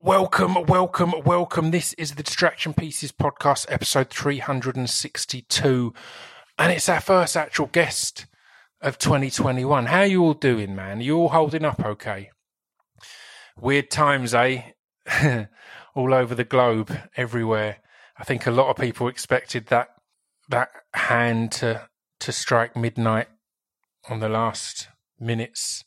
Welcome. This is the Distraction Pieces podcast, episode 362, and it's our first actual guest of 2021. How are you all doing, man? Are you all holding up okay? Weird times, eh? All over the globe, everywhere. I think a lot of people expected that hand to strike midnight on the last minutes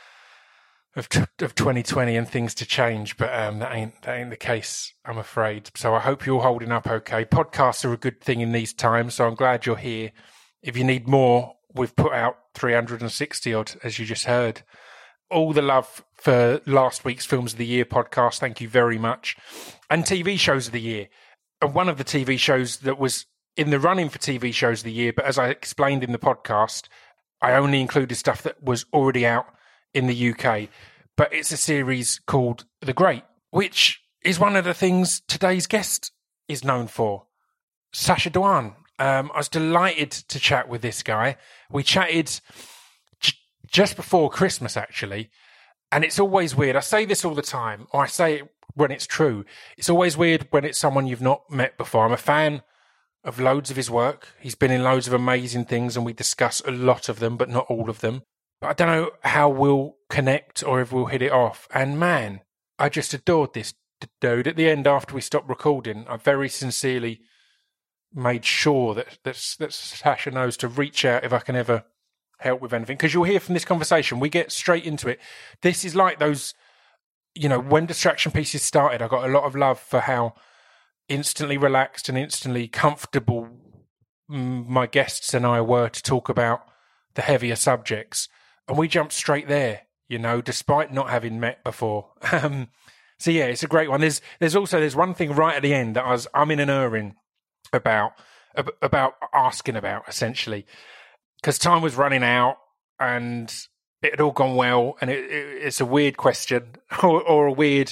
of 2020 and things to change, but that ain't the case, I'm afraid. So I hope you're all holding up okay. Podcasts are a good thing in these times, so I'm glad you're here. If you need more, we've put out 360 odd, as you just heard. All the love for last week's Films of the Year podcast, thank you very much. And TV shows of the year. And one of the TV shows that was in the running for TV shows of the year, but as I explained in the podcast, I only included stuff that was already out in the UK, but it's a series called The Great, which is one of the things today's guest is known for, Sacha Dhawan. I was delighted to chat with this guy. We chatted just before Christmas, actually, and it's always weird. I say this all the time, or I say it when it's true. It's always weird when it's someone you've not met before. I'm a fan of loads of his work. He's been in loads of amazing things, and we discuss a lot of them, but not all of them. But I don't know how we'll connect or if we'll hit it off. And man, I just adored this dude. At the end, after we stopped recording, I very sincerely made sure that Sacha knows to reach out if I can ever help with anything. Because you'll hear from this conversation, we get straight into it. This is like those, when Distraction Pieces started, I got a lot of love for how instantly relaxed and instantly comfortable my guests and I were to talk about the heavier subjects. And we jumped straight there, despite not having met before. So yeah, it's a great one. There's one thing right at the end that I'm in an erring about asking about, essentially, because time was running out and it had all gone well, and it's a weird question or a weird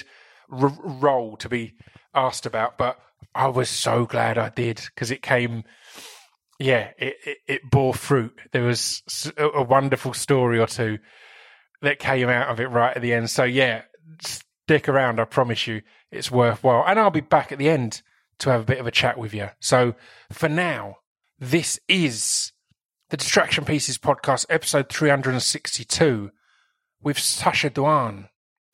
role to be asked about, but I was so glad I did, because it came. Yeah, it bore fruit. There was a wonderful story or two that came out of it right at the end. So yeah, stick around. I promise you it's worthwhile. And I'll be back at the end to have a bit of a chat with you. So for now, this is the Distraction Pieces podcast, episode 362 with Sacha Dhawan.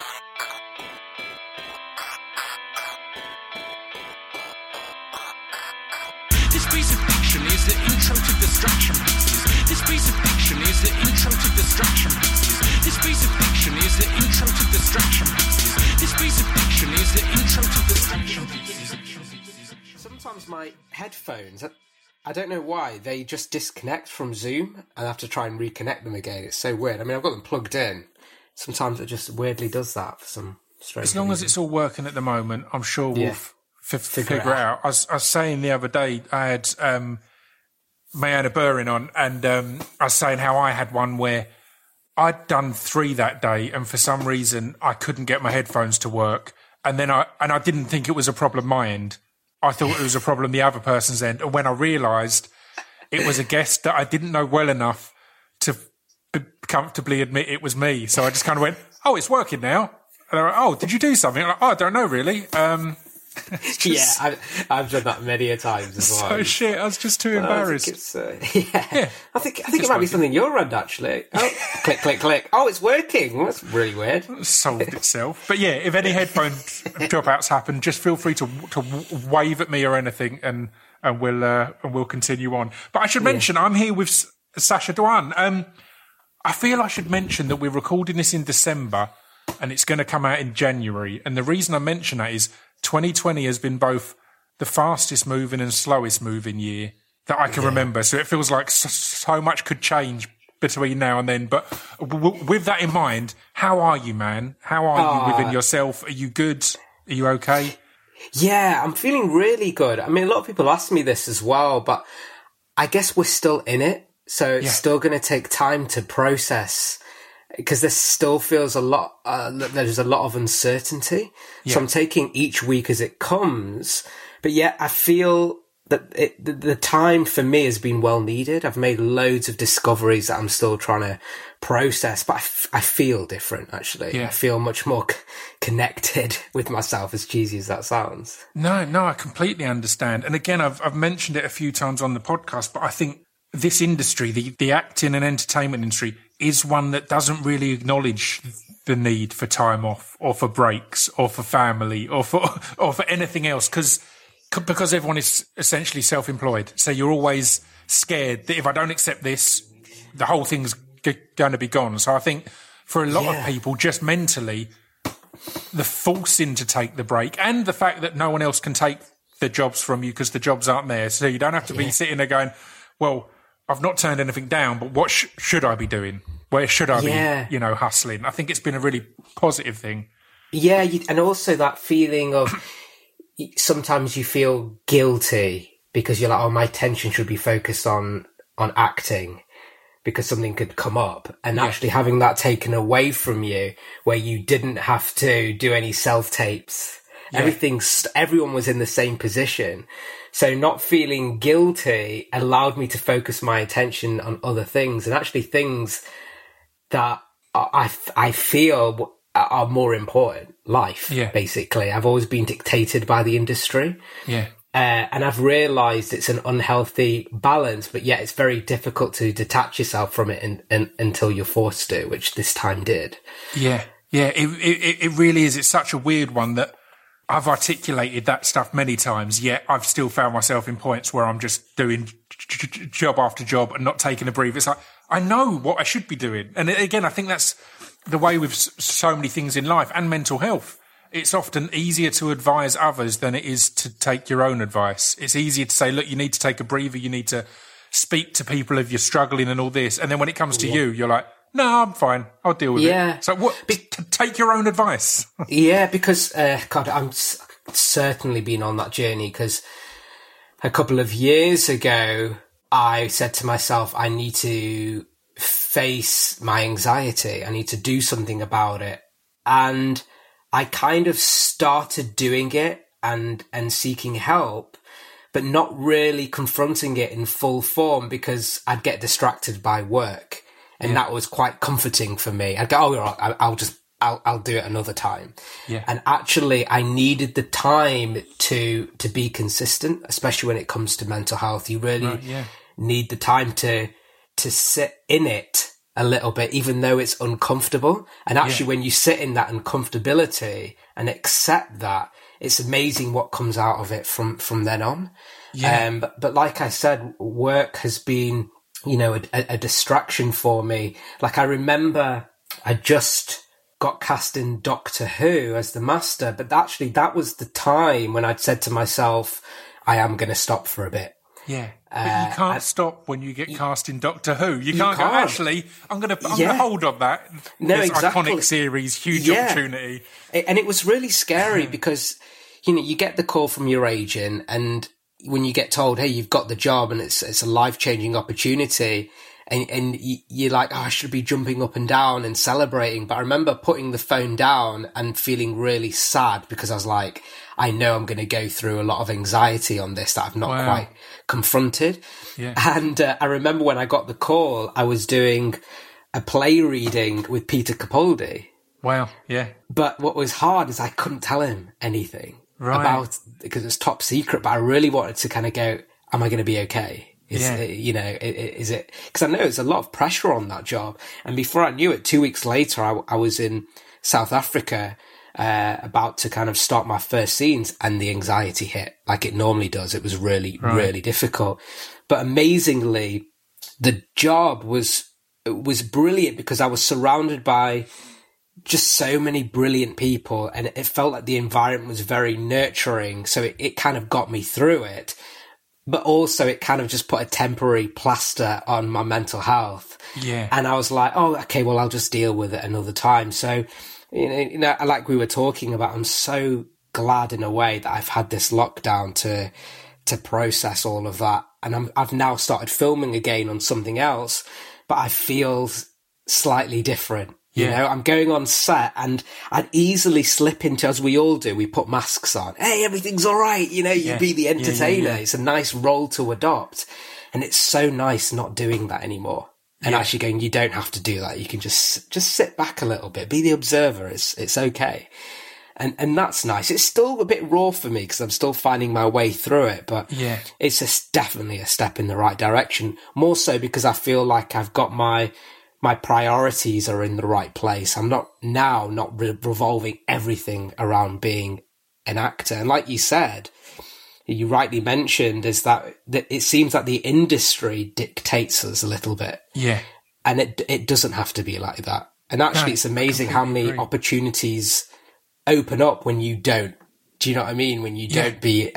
This piece of fiction is the intro to Distraction Pieces. This piece of fiction is the intro to Distraction Pieces. This piece of fiction is the intro to Distraction Pieces. This piece of fiction is the intro to Distraction Pieces. Sometimes my headphones, I don't know why, they just disconnect from Zoom and I have to try and reconnect them again. It's so weird. I mean, I've got them plugged in. Sometimes it just weirdly does that for some strange As long reason. as it's all working at the moment, I'm sure we'll figure it out. I was saying the other day, I had Mayana Burin on, and I was saying how I had one where I'd done 3 that day, and for some reason I couldn't get my headphones to work, and then I didn't think it was a problem my end. I thought it was a problem the other person's end, and when I realised it was a guest that I didn't know well enough to comfortably admit it was me, so I just kind of went, "Oh, it's working now." And I went, "Oh, did you do something?" I'm like, "Oh, I don't know really." Yeah, I've done that many a times as well. So shit, I was just too embarrassed. I think it might be something your end, actually. Oh, click, click, click. Oh, it's working. Well, that's really weird. It solved itself. But yeah, if any headphone dropouts happen, just feel free to wave at me or anything, and we'll continue on. But I should mention, I'm here with Sacha Dhawan. I feel I should mention that we're recording this in December, and it's going to come out in January. And the reason I mention that is 2020 has been both the fastest moving and slowest moving year that I can remember. So it feels like so much could change between now and then. But with that in mind, how are you, man? How are you within yourself? Are you good? Are you okay? Yeah, I'm feeling really good. I mean, a lot of people ask me this as well, but I guess we're still in it. So it's still going to take time to process, because there still feels a lot, there's a lot of uncertainty. Yeah. So I'm taking each week as it comes. But yeah, I feel the time for me has been well needed. I've made loads of discoveries that I'm still trying to process, but I feel different, actually. Yeah. I feel much more connected with myself, as cheesy as that sounds. No, I completely understand. And again, I've mentioned it a few times on the podcast, but I think this industry, the acting and entertainment industry, is one that doesn't really acknowledge the need for time off or for breaks or for family or for anything else because everyone is essentially self-employed. So you're always scared that if I don't accept this, the whole thing's going to be gone. So I think for a lot of people, just mentally, the forcing to take the break and the fact that no one else can take the jobs from you because the jobs aren't there. So you don't have to be sitting there going, well, I've not turned anything down, but what should I be doing? Where should I be, hustling? I think it's been a really positive thing. Yeah, and also that feeling of sometimes you feel guilty because you're like, oh, my attention should be focused on acting because something could come up. And actually having that taken away from you where you didn't have to do any self-tapes. Yeah. Everyone was in the same position. So not feeling guilty allowed me to focus my attention on other things and actually things that I feel are more important. Life, basically. I've always been dictated by the industry. Yeah. And I've realised it's an unhealthy balance, but yet it's very difficult to detach yourself from it until you're forced to, which this time did. Yeah. Yeah, it really is. It's such a weird one that I've articulated that stuff many times, yet I've still found myself in points where I'm just doing job after job and not taking a breather. It's like, I know what I should be doing. And again, I think that's the way with so many things in life and mental health. It's often easier to advise others than it is to take your own advice. It's easier to say, look, you need to take a breather. You need to speak to people if you're struggling and all this. And then when it comes to you, you're like, no, I'm fine. I'll deal with it. So take your own advice. Yeah, because, I'm certainly been on that journey because a couple of years ago, I said to myself, I need to face my anxiety. I need to do something about it. And I kind of started doing it and seeking help, but not really confronting it in full form because I'd get distracted by work. And that was quite comforting for me. I'd go, I'll do it another time. Yeah. And actually I needed the time to be consistent, especially when it comes to mental health. You really need the time to sit in it a little bit, even though it's uncomfortable. And actually when you sit in that uncomfortability and accept that, it's amazing what comes out of it from then on. Yeah. But like I said, work has been, a distraction for me. Like I remember I just got cast in Doctor Who as the Master, but actually that was the time when I'd said to myself, I am going to stop for a bit. Yeah. But you can't stop when you get cast in Doctor Who. You can't go, actually, I'm going to hold on that. No, this exactly. Iconic series, huge opportunity. And it was really scary because, you get the call from your agent and when you get told, hey, you've got the job and it's a life-changing opportunity and you're like, I should be jumping up and down and celebrating. But I remember putting the phone down and feeling really sad because I was like, I know I'm going to go through a lot of anxiety on this that I've not quite confronted. Yeah. And I remember when I got the call, I was doing a play reading with Peter Capaldi. Wow, yeah. But what was hard is I couldn't tell him anything about, because it's top secret, but I really wanted to kind of go, am I going to be okay? Is it, because I know it's a lot of pressure on that job. And before I knew it, 2 weeks later, I was in South Africa, about to kind of start my first scenes and the anxiety hit like it normally does. It was really, really difficult. But amazingly, the job was brilliant because I was surrounded by just so many brilliant people and it felt like the environment was very nurturing. So it kind of got me through it, but also it kind of just put a temporary plaster on my mental health. Yeah. And I was like, oh, okay, well, I'll just deal with it another time. So, like we were talking about, I'm so glad in a way that I've had this lockdown to process all of that. And I've now started filming again on something else, but I feel slightly different. You know, I'm going on set and I'd easily slip into, as we all do, we put masks on. Hey, everything's all right. You know, you be the entertainer. It's a nice role to adopt. And it's so nice not doing that anymore. And actually going, you don't have to do that. You can just sit back a little bit, be the observer. It's okay. And that's nice. It's still a bit raw for me because I'm still finding my way through it, but it's definitely a step in the right direction. More so because I feel like I've got my priorities are in the right place. I'm not revolving everything around being an actor. And like you said, you rightly mentioned, is that it seems that the industry dictates us a little bit. Yeah. And it doesn't have to be like that. And actually, it's amazing how many opportunities open up when you don't. Do you know what I mean? When you don't be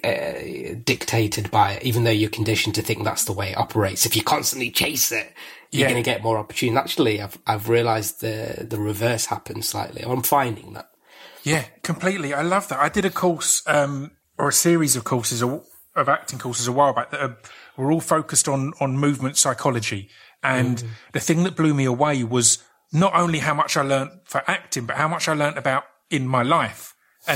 dictated by it, even though you're conditioned to think that's the way it operates. If you constantly chase it, you're going to get more opportunities. Actually, I've realised the reverse happens slightly. I'm finding that. Yeah, completely. I love that. I did a course, or a series of courses, of acting courses a while back that were all focused on movement psychology. And the thing that blew me away was not only how much I learned for acting, but how much I learned about in my life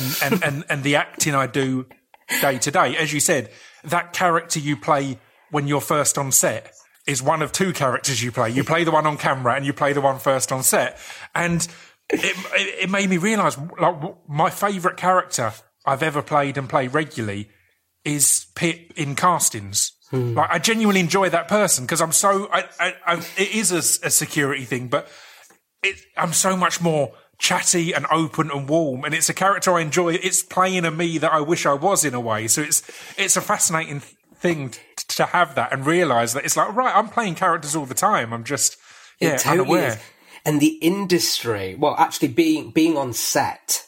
and the acting I do day to day. As you said, that character you play when you're first on set is one of two characters you play. You play the one on camera and you play the one first on set. And it made me realise, like, my favourite character I've ever played and play regularly is Pip in castings. Like, I genuinely enjoy that person because I'm so, it is a security thing, but I'm so much more chatty and open and warm, and it's a character I enjoy. It's playing a me that I wish I was in a way. So it's a fascinating thing to have that and realise that it's like, right, I'm playing characters all the time. I'm just, unaware. Is. And the industry, well, actually being on set,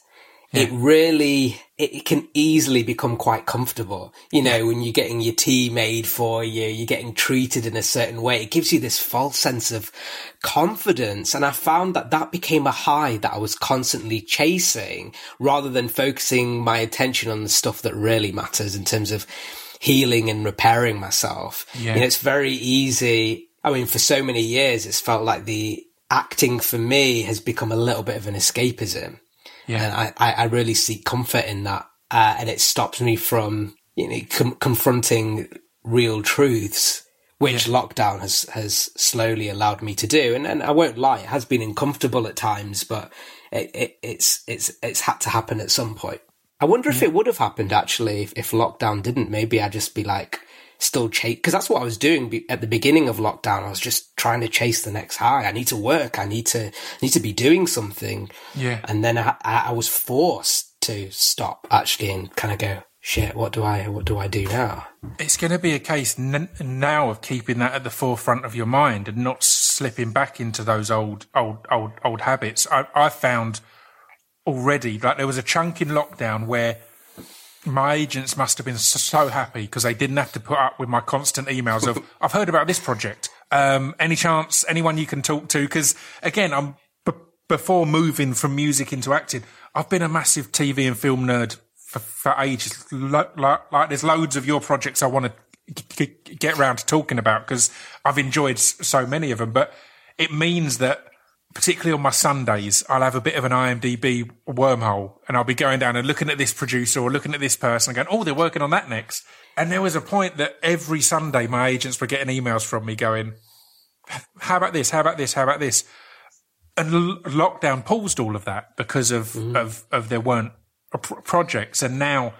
it can easily become quite comfortable. You know, when you're getting your tea made for you, you're getting treated in a certain way. It gives you this false sense of confidence. And I found that became a high that I was constantly chasing rather than focusing my attention on the stuff that really matters in terms of healing and repairing myself. Yeah. You know, it's very easy. I mean, for so many years, it's felt like the acting for me has become a little bit of an escapism. Yeah. And I really seek comfort in that. And it stops me from, you know, confronting real truths, which lockdown has slowly allowed me to do. And I won't lie, it has been uncomfortable at times, but it's had to happen at some point. I wonder if it would have happened actually if lockdown didn't. Maybe I'd just be like, still chase, because that's what I was doing at the beginning of lockdown. I was just trying to chase the next high. I need to work. I need to be doing something. Yeah. And then I was forced to stop actually and kind of go, shit, what do I do now? It's going to be a case now of keeping that at the forefront of your mind and not slipping back into those old habits. I found already, like, there was a chunk in lockdown where my agents must have been so happy because they didn't have to put up with my constant emails of, I've heard about this project. Any chance, anyone you can talk to? Because again, before moving from music into acting, I've been a massive TV and film nerd for ages. Like there's loads of your projects I want to get around to talking about because I've enjoyed so many of them. But it means that, particularly on my Sundays, I'll have a bit of an IMDb wormhole and I'll be going down and looking at this producer or looking at this person and going, oh, they're working on that next. And there was a point that every Sunday my agents were getting emails from me going, how about this? How about this? How about this? And lockdown paused all of that because of there weren't projects. And now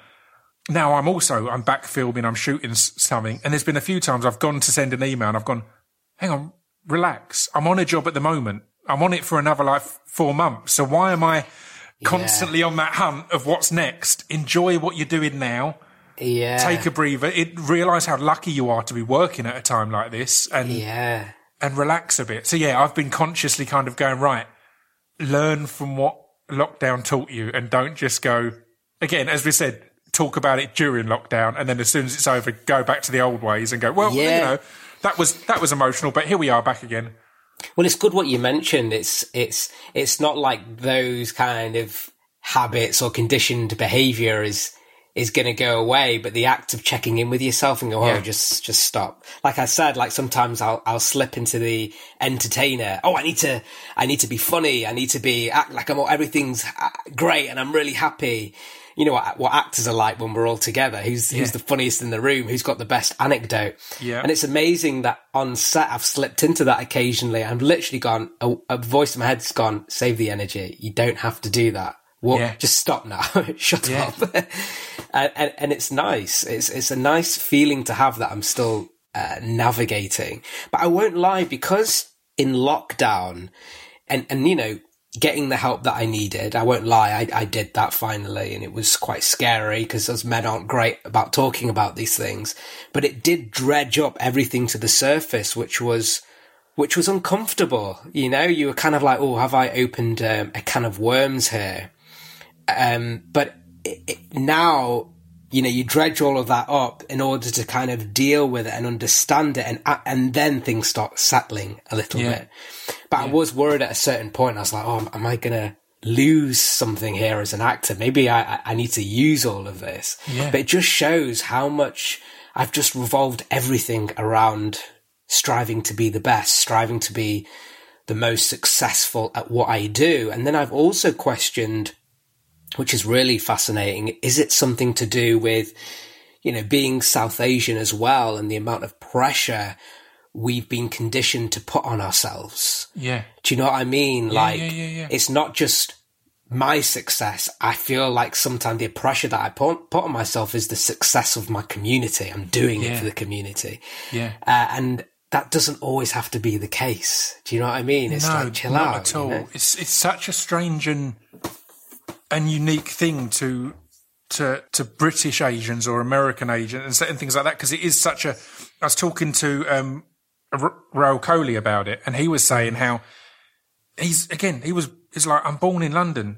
I'm back filming, I'm shooting something. And there's been a few times I've gone to send an email and I've gone, hang on, relax. I'm on a job at the moment. I'm on it for another 4 months. So why am I constantly on that hunt of what's next? Enjoy what you're doing now. Yeah. Take a breather. Realise how lucky you are to be working at a time like this and relax a bit. So I've been consciously kind of going, right, learn from what lockdown taught you and don't just go, again, as we said, talk about it during lockdown and then as soon as it's over, go back to the old ways and go, well, you know, that was emotional, but here we are back again. Well, it's good what you mentioned. It's not like those kind of habits or conditioned behaviour is is going to go away, but the act of checking in with yourself and go, oh, just stop. Like I said, like sometimes I'll slip into the entertainer. Oh, I need to be funny. I need to act like everything's great and I'm really happy. You know what actors are like when we're all together. Who's the funniest in the room? Who's got the best anecdote? Yeah. And it's amazing that on set I've slipped into that occasionally. I've literally gone, a voice in my head's gone, save the energy. You don't have to do that. Just stop now. Shut up. And it's nice. It's a nice feeling to have that I'm still navigating. But I won't lie, because in lockdown and you know, getting the help that I needed, I won't lie, I did that finally, and it was quite scary because us men aren't great about talking about these things. But it did dredge up everything to the surface, which was uncomfortable. You know, you were kind of like, oh, have I opened a can of worms here? But now, you know, you dredge all of that up in order to kind of deal with it and understand it, and then things start settling a little bit. But I was worried at a certain point. I was like, oh, am I going to lose something here as an actor? Maybe I need to use all of this. Yeah. But it just shows how much I've just revolved everything around striving to be the best, striving to be the most successful at what I do. And then I've also questioned, which is really fascinating, is it something to do with, you know, being South Asian as well, and the amount of pressure we've been conditioned to put on ourselves? Yeah. Do you know what I mean? It's not just my success. I feel like sometimes the pressure that I put on myself is the success of my community. I'm doing it for the community. Yeah. And that doesn't always have to be the case. Do you know what I mean? It's like, chill out. Not at all. You know? It's such a strange and unique thing to British Asians or American Asians and certain things like that, because it is such a. I was talking to Rahul Kohli about it, and he was saying how he's like, I'm born in London,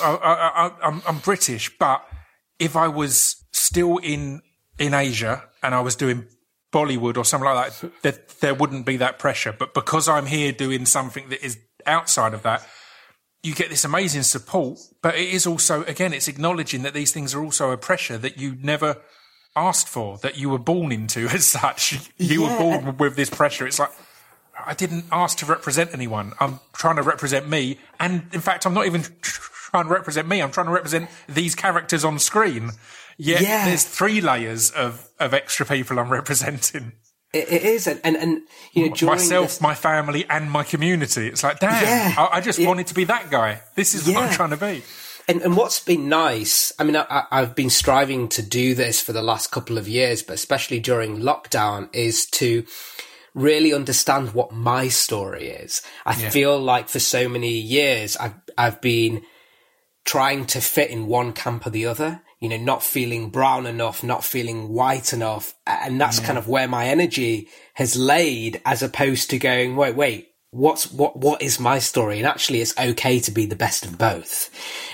I'm British, but if I was still in Asia and I was doing Bollywood or something like that, there wouldn't be that pressure. But because I'm here doing something that is outside of that, you get this amazing support, but it is also, again, it's acknowledging that these things are also a pressure that you never asked for, that you were born into as such. You were born with this pressure. It's like, I didn't ask to represent anyone. I'm trying to represent me. And in fact, I'm not even trying to represent me. I'm trying to represent these characters on screen. Yet there's 3 layers of extra people I'm representing. It is, and you know, during myself, my family, and my community. It's like, damn, I just wanted to be that guy. This is what I'm trying to be. And what's been nice, I mean, I've been striving to do this for the last couple of years, but especially during lockdown, is to really understand what my story is. I feel like for so many years, I've been trying to fit in one camp or the other. You know, not feeling brown enough, not feeling white enough. And that's kind of where my energy has laid, as opposed to going, wait, what is my story? And actually it's okay to be the best of both,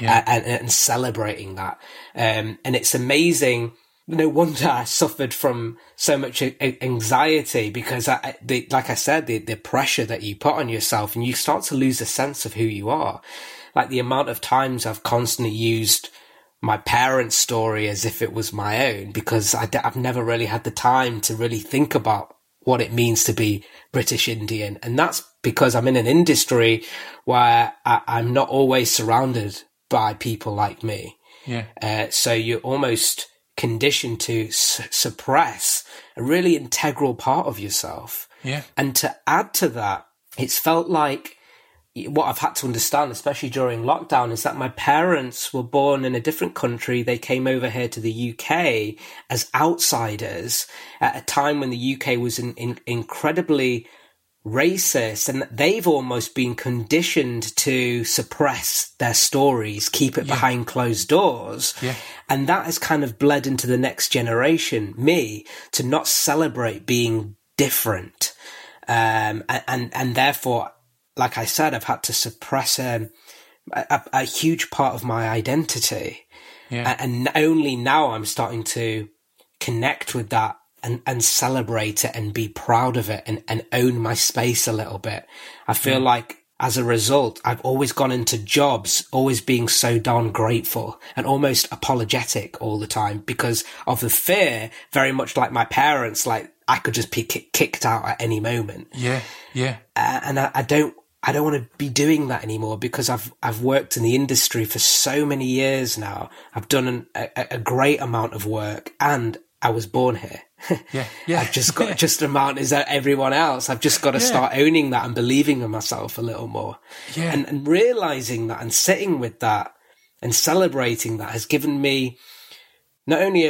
and celebrating that. And it's amazing. No wonder I suffered from so much anxiety, because like I said, the pressure that you put on yourself, and you start to lose a sense of who you are. Like the amount of times I've constantly used my parents' story as if it was my own, because I've never really had the time to really think about what it means to be British Indian. And that's because I'm in an industry where I'm not always surrounded by people like me. Yeah. So you're almost conditioned to suppress a really integral part of yourself. Yeah. And to add to that, it's felt like, what I've had to understand, especially during lockdown, is that my parents were born in a different country. They came over here to the UK as outsiders at a time when the UK was incredibly racist, and they've almost been conditioned to suppress their stories, keep it behind closed doors. Yeah. And that has kind of bled into the next generation, me, to not celebrate being different. And therefore, like I said, I've had to suppress a huge part of my identity. Yeah. And only now I'm starting to connect with that and celebrate it and be proud of it and own my space a little bit. I feel like as a result, I've always gone into jobs always being so darn grateful and almost apologetic all the time because of the fear, very much like my parents, like I could just be kicked out at any moment. Yeah. And I don't want to be doing that anymore because I've worked in the industry for so many years now. I've done a great amount of work and I was born here. Yeah. I've just got just as amount as everyone else. I've just got to start owning that and believing in myself a little more. Yeah. And realizing that and sitting with that and celebrating that has given me not only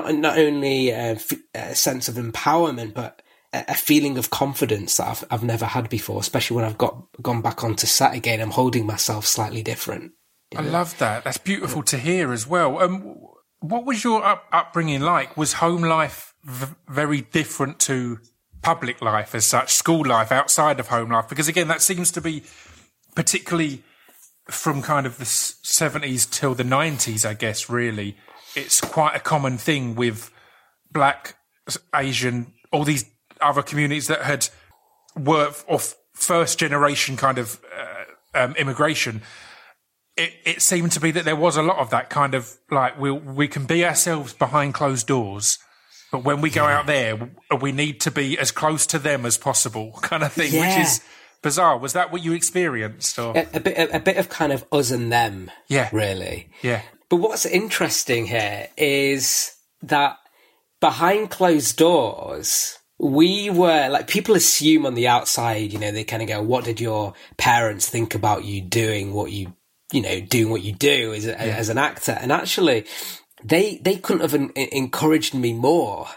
a sense of empowerment, but a feeling of confidence that I've never had before, especially when I've gone back onto set again. I'm holding myself slightly different. I love that. That's beautiful to hear as well. What was your upbringing like? Was home life very different to public life as such, school life outside of home life? Because again, that seems to be particularly from kind of the 70s till the 90s, I guess, really. It's quite a common thing with Black, Asian, all these other communities that had worked off first generation kind of immigration. It seemed to be that there was a lot of that kind of like we can be ourselves behind closed doors, but when we go out there, we need to be as close to them as possible, kind of thing, which is bizarre. Was that what you experienced? Or? A bit of kind of us and them, really. Yeah. But what's interesting here is that behind closed doors, we were like, people assume on the outside, they kind of go, what did your parents think about you doing what you doing what you do as an actor? And actually, they couldn't have encouraged me more.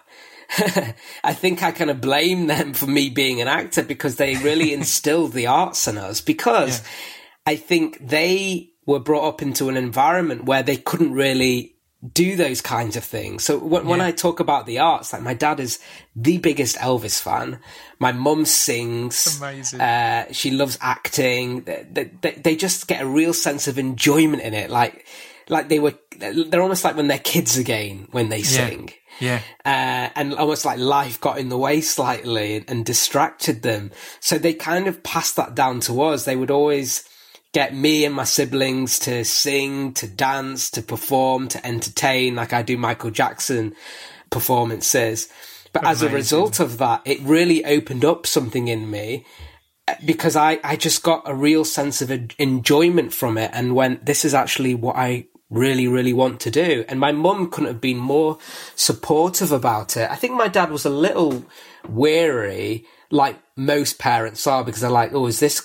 I think I kind of blame them for me being an actor because they really instilled the arts in us, because I think they were brought up into an environment where they couldn't really do those kinds of things. So when I talk about the arts, like my dad is the biggest Elvis fan. My mum sings. Amazing. She loves acting. They just get a real sense of enjoyment in it. Like they're almost like when they're kids again when they sing. Yeah. And almost like life got in the way slightly and distracted them. So they kind of passed that down to us. They would always get me and my siblings to sing, to dance, to perform, to entertain, like I do Michael Jackson performances. But as a result of that, it really opened up something in me, because I just got a real sense of enjoyment from it and went, this is actually what I really, really want to do. And my mum couldn't have been more supportive about it. I think my dad was a little wary, like most parents are, because they're like, is this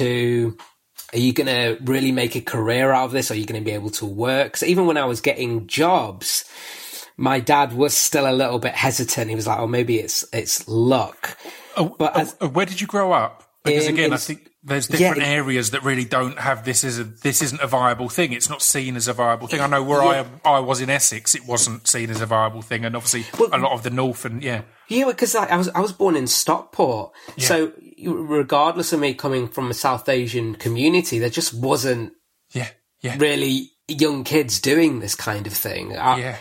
are you going to really make a career out of this? Are you going to be able to work? So even when I was getting jobs, my dad was still a little bit hesitant. He was like, maybe it's luck. Where did you grow up? Because again, I think there's different areas that really don't have this isn't a viable thing. It's not seen as a viable thing. I know where I was in Essex, it wasn't seen as a viable thing. And obviously a lot of the north and Yeah, because I was born in Stockport. Yeah. So regardless of me coming from a South Asian community, there just wasn't really young kids doing this kind of thing.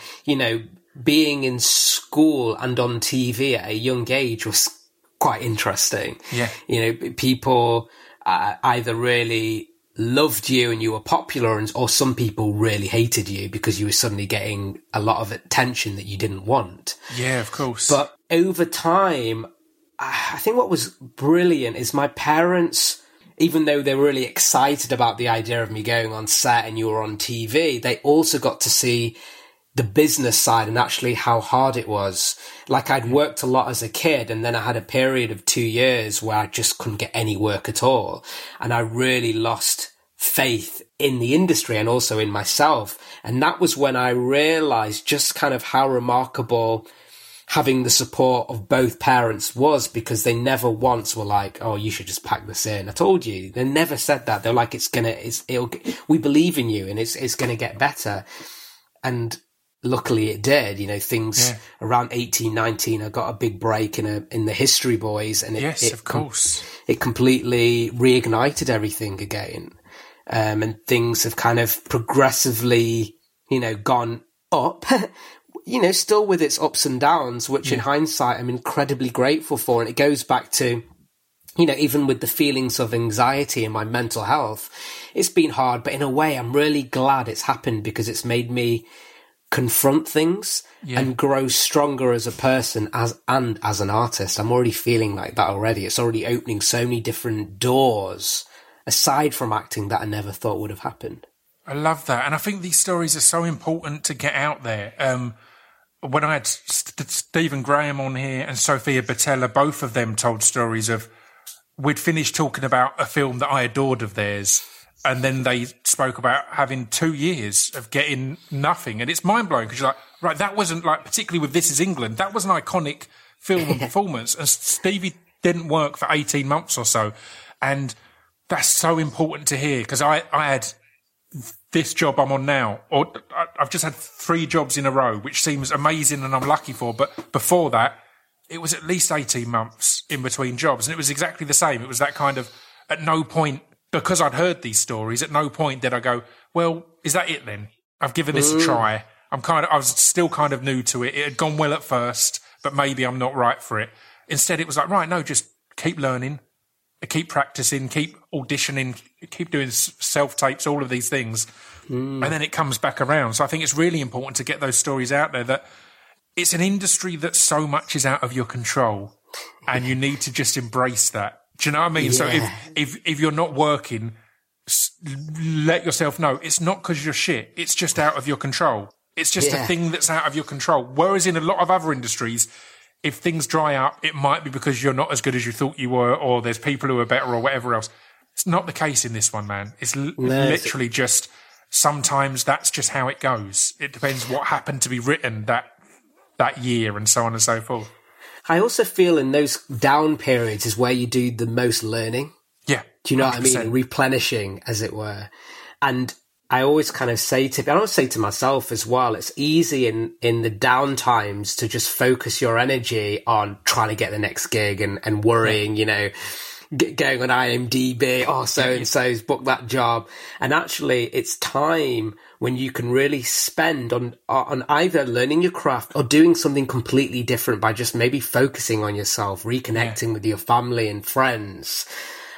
Being in school and on TV at a young age was quite interesting. Yeah. People either really loved you and you were popular, or some people really hated you because you were suddenly getting a lot of attention that you didn't want. Yeah, of course. But over time, I think what was brilliant is my parents, even though they were really excited about the idea of me going on set and you were on TV, they also got to see the business side and actually how hard it was. Like I'd worked a lot as a kid, and then I had a period of 2 years where I just couldn't get any work at all. And I really lost faith in the industry and also in myself. And that was when I realized just kind of how remarkable having the support of both parents was, because they never once were like, you should just pack this in. I told you. They never said that. They're like, we believe in you and it's going to get better. And luckily it did. Things around 18, 19, I got a big break in the History Boys, and of course, it completely reignited everything again. And things have kind of progressively, gone up, still with its ups and downs, which in hindsight I'm incredibly grateful for. And it goes back to even with the feelings of anxiety and my mental health, it's been hard. But in a way, I'm really glad it's happened because it's made me confront things and grow stronger as a person and as an artist. I'm already feeling like that already. It's already opening so many different doors aside from acting that I never thought would have happened. I love that. And I think these stories are so important to get out there. When I had Stephen Graham on here and Sophia Boutella, both of them told stories of, we'd finished talking about a film that I adored of theirs, and then they spoke about having 2 years of getting nothing. And it's mind-blowing because you're like, right, that wasn't like, particularly with This Is England, that was an iconic film and performance. And Stevie didn't work for 18 months or so. And that's so important to hear because I had this job I'm on now, or I've just had 3 jobs in a row, which seems amazing and I'm lucky for. But before that, it was at least 18 months in between jobs. And it was exactly the same. It was that kind of, at no point, because I'd heard these stories, at no point did I go, well, is that it then? I've given this a try. I was still kind of new to it. It had gone well at first, but maybe I'm not right for it. Instead, it was like, right, no, just keep learning, keep practicing, keep auditioning, keep doing self-tapes, all of these things. And then it comes back around. So I think it's really important to get those stories out there that it's an industry that so much is out of your control and you need to just embrace that. Do you know what I mean? Yeah. So if you're not working, let yourself know it's not because you're shit. It's just out of your control. It's just a thing that's out of your control. Whereas in a lot of other industries, if things dry up, it might be because you're not as good as you thought you were, or there's people who are better or whatever else. It's not the case in this one, man. It's literally just sometimes that's just how it goes. It depends what happened to be written that year and so on and so forth. I also feel in those down periods is where you do the most learning. Yeah. Do you know 100%. What I mean? Replenishing, as it were. And I always kind of say I always say to myself as well, it's easy in the down times to just focus your energy on trying to get the next gig and worrying, going on IMDb, so-and-so's booked that job. And actually, it's time when you can really spend on either learning your craft or doing something completely different by just maybe focusing on yourself, reconnecting with your family and friends,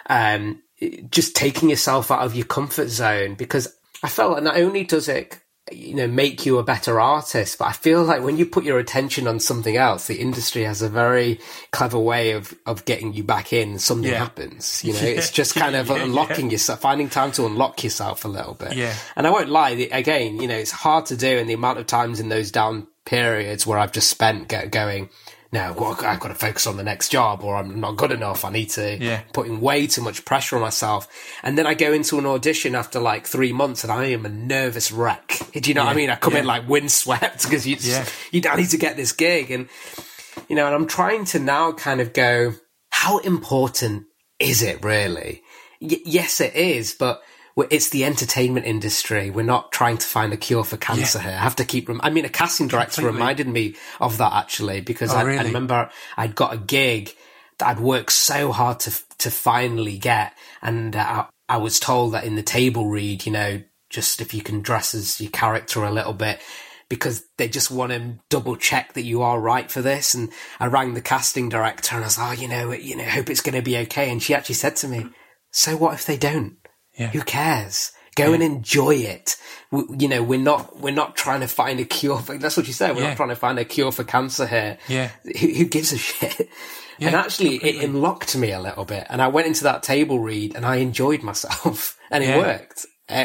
just taking yourself out of your comfort zone. Because I felt like not only does it make you a better artist, but I feel like when you put your attention on something else, the industry has a very clever way of getting you back in. Something happens, it's just kind of unlocking yourself, finding time to unlock yourself a little bit. Yeah. And I won't lie, again, it's hard to do, and the amount of times in those down periods where I've just spent going, no, I've got to focus on the next job, or I'm not good enough. I need to putting way too much pressure on myself. And then I go into an audition after like 3 months and I am a nervous wreck. Do you know what I mean? I come in like windswept because I need to get this gig. And, and I'm trying to now kind of go, how important is it really? Yes, it is, but it's the entertainment industry. We're not trying to find a cure for cancer here. I have to keep a casting director reminded me of that actually, because I remember I'd got a gig that I'd worked so hard to finally get. And I was told that in the table read, just if you can dress as your character a little bit, because they just want to double check that you are right for this. And I rang the casting director and I was like, hope it's going to be okay. And she actually said to me, so what if they don't? Yeah. Who cares? Go and enjoy it. We're not trying to find a cure for, that's what you said. We're not trying to find a cure for cancer here. Yeah. Who gives a shit? Yeah, and actually it unlocked me a little bit. And I went into that table read and I enjoyed myself and it worked.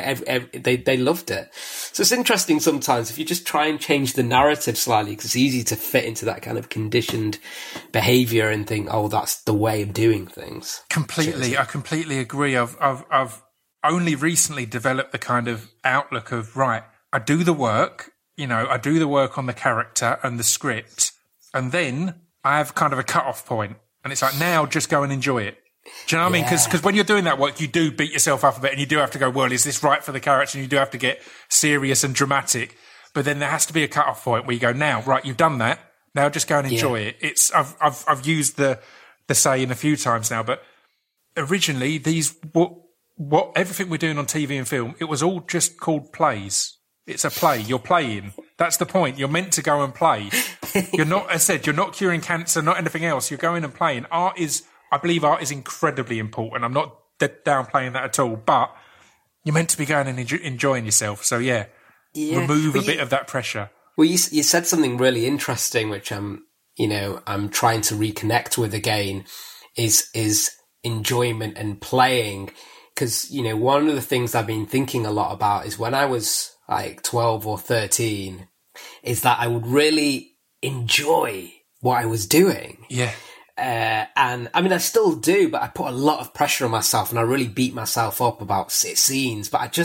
They loved it. So it's interesting sometimes if you just try and change the narrative slightly, because it's easy to fit into that kind of conditioned behavior and think, oh, that's the way of doing things. Completely. I completely agree. I've only recently developed the kind of outlook of, right, I do the work, I do the work on the character and the script, and then I have kind of a cut-off point, and it's like, now just go and enjoy it. Do you know what I mean? Because when you're doing that work, you do beat yourself up a bit, and you do have to go, well, is this right for the character? And you do have to get serious and dramatic, but then there has to be a cut-off point where you go, now, right, you've done that, now just go and enjoy it. I've used the saying a few times now, but originally what everything we're doing on TV and film, it was all just called plays. It's a play. You're playing. That's the point. You're meant to go and play. You're not, as I said, you're not curing cancer, not anything else. You're going and playing. Art is I believe art is incredibly important. I'm not downplaying that at all, but you're meant to be going and enjoying yourself. So remove a bit of that pressure. Well, you said something really interesting, which I'm trying to reconnect with again, is enjoyment and playing. Because, one of the things I've been thinking a lot about is when I was like 12 or 13, is that I would really enjoy what I was doing. Yeah. And I mean, I still do, but I put a lot of pressure on myself and I really beat myself up about scenes. But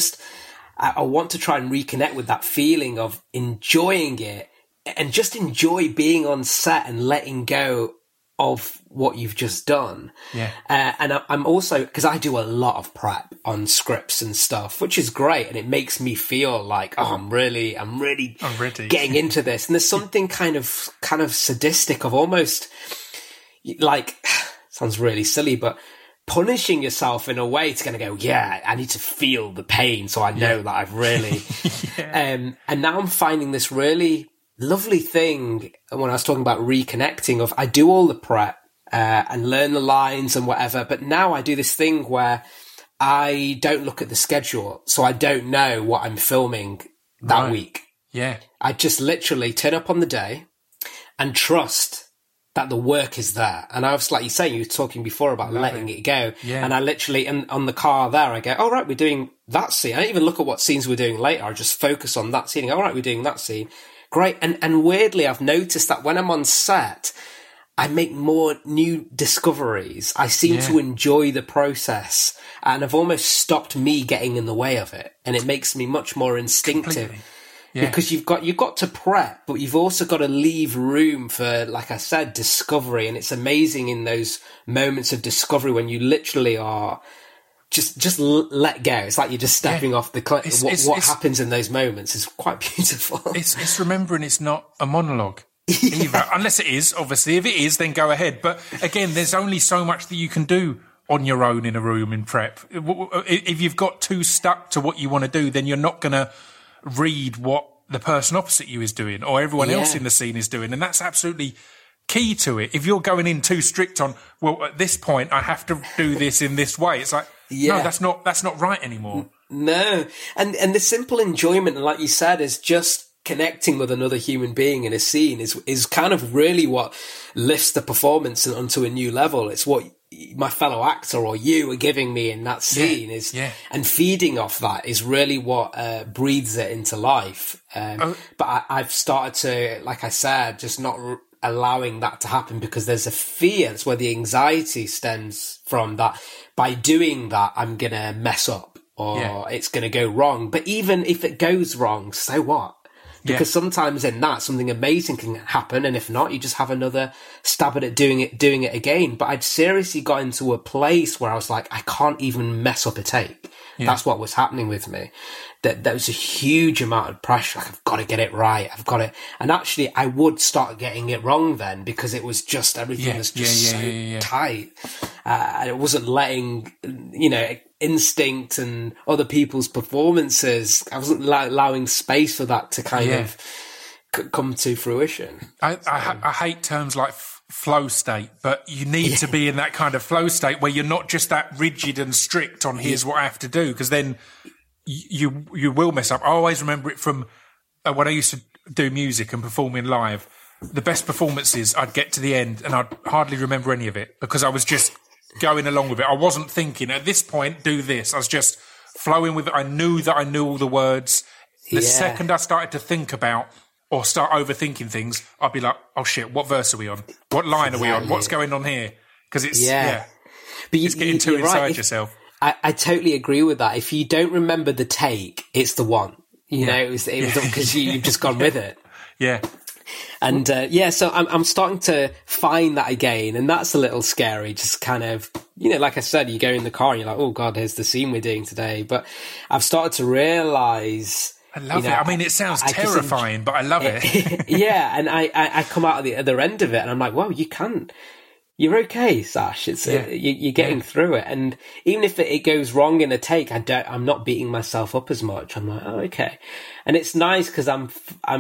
I want to try and reconnect with that feeling of enjoying it and just enjoy being on set and letting go of what you've just done. Yeah. And I'm also, because I do a lot of prep on scripts and stuff, which is great. And it makes me feel like, I'm ready getting into this. And there's something kind of sadistic of almost like, sounds really silly, but punishing yourself in a way to kind of go, yeah, I need to feel the pain. So I know that I've really, and now I'm finding this really lovely thing when I was talking about reconnecting of I do all the prep and learn the lines and whatever, but now I do this thing where I don't look at the schedule, so I don't know what I'm filming that week. Yeah. I just literally turn up on the day and trust that the work is there. And I was, like you say, you were talking before about letting it go. Yeah. And I literally, and on the car there, I go, all right, we're doing that scene. I don't even look at what scenes we're doing later. I just focus on that scene. All right, we're doing that scene. Great. And weirdly, I've noticed that when I'm on set, I make more new discoveries. I seem to enjoy the process, and I've almost stopped me getting in the way of it. And it makes me much more instinctive. Yeah. Because you've got to prep, but you've also got to leave room for, like I said, discovery. And it's amazing in those moments of discovery when you literally are just let go. It's like you're just stepping off the cliff. What happens in those moments is quite beautiful. It's remembering it's not a monologue. Either, unless it is, obviously. If it is, then go ahead. But again, there's only so much that you can do on your own in a room in prep. If you've got too stuck to what you want to do, then you're not going to read what the person opposite you is doing or everyone else in the scene is doing. And that's absolutely key to it. If you're going in too strict on, well, at this point, I have to do this in this way. It's like, no, that's not right anymore. No. And the simple enjoyment, like you said, is just connecting with another human being in a scene is kind of really what lifts the performance onto a new level. It's what my fellow actor or you are giving me in that scene and feeding off that is really what breathes it into life. But I've started to, like I said, just not allowing that to happen because there's a fear. That's where the anxiety stems from, that by doing that, I'm going to mess up or it's going to go wrong. But even if it goes wrong, so what? Because sometimes in that, something amazing can happen. And if not, you just have another stab at it, doing it again. But I'd seriously got into a place where I was like, I can't even mess up a take. Yeah. That's what was happening with me. That there was a huge amount of pressure. Like, I've got to get it right. I've got to. And actually, I would start getting it wrong then because it was just, everything was just so tight. And it wasn't letting, instinct and other people's performances. I wasn't allowing space for that to kind of come to fruition. I hate terms like flow state, but you need to be in that kind of flow state where you're not just that rigid and strict on here's what I have to do, because then you will mess up. I always remember it from when I used to do music and performing live. The best performances, I'd get to the end and I'd hardly remember any of it because I was just going along with it. I wasn't thinking at this point, do this. I was just flowing with it. I knew that I knew all the words. The second I started to think about or start overthinking things, I'd be like, oh shit, what verse are we on? What line are we on? What's going on here? Because it's, but it's getting too inside yourself. I totally agree with that. If you don't remember the take, it's the one. It was because you've just gone with it. Yeah. And so I'm starting to find that again, and that's a little scary. Just kind of, like I said, you go in the car and you're like, oh God, here's the scene we're doing today. But I've started to realise. I love it. I mean, it sounds terrifying, but I love it. And I come out at the other end of it, and I'm like, well, you're okay, Sash. It's you're getting through it, and even if it goes wrong in a take, I'm not beating myself up as much. I'm like, oh, okay, and it's nice because I'm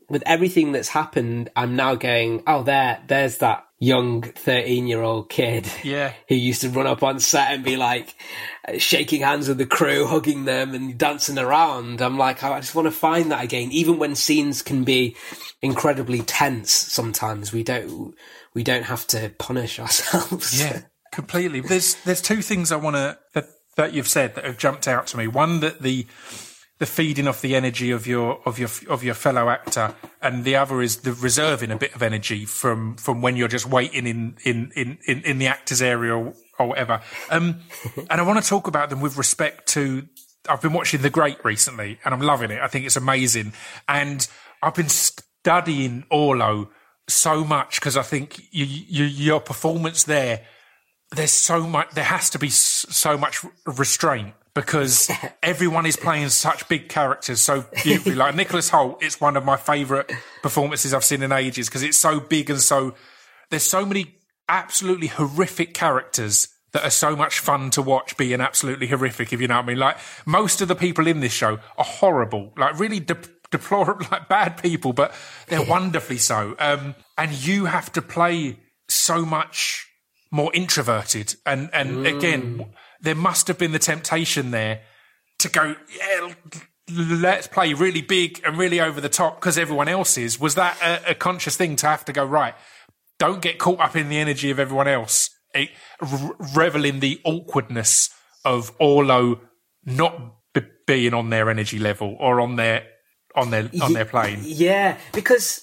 with everything that's happened, I'm now going, oh, there's that young 13-year-old kid who used to run up on set and be like shaking hands with the crew, hugging them and dancing around. I'm like, I just want to find that again. Even when scenes can be incredibly tense, sometimes we don't have to punish ourselves. Yeah, completely. There's two things I want to that you've said that have jumped out to me. One, that the feeding off the energy of your fellow actor, and the other is the reserving a bit of energy from when you're just waiting in the actor's area or whatever. And I want to talk about them with respect to. I've been watching The Great recently, and I'm loving it. I think it's amazing, and I've been studying Orlo so much because I think your performance there. There has to be so much restraint because everyone is playing such big characters so beautifully. Like Nicholas Hoult, it's one of my favourite performances I've seen in ages because it's so big and there's so many absolutely horrific characters that are so much fun to watch being absolutely horrific, if you know what I mean. Like most of the people in this show are horrible, like really deplorable, like bad people, but they're wonderfully so. And you have to play so much more introverted, and again, there must have been the temptation there to go, let's play really big and really over the top because everyone else is. Was that a conscious thing to have to go, right, don't get caught up in the energy of everyone else, revel in the awkwardness of Orlo not being on their energy level or on their plane? Yeah, because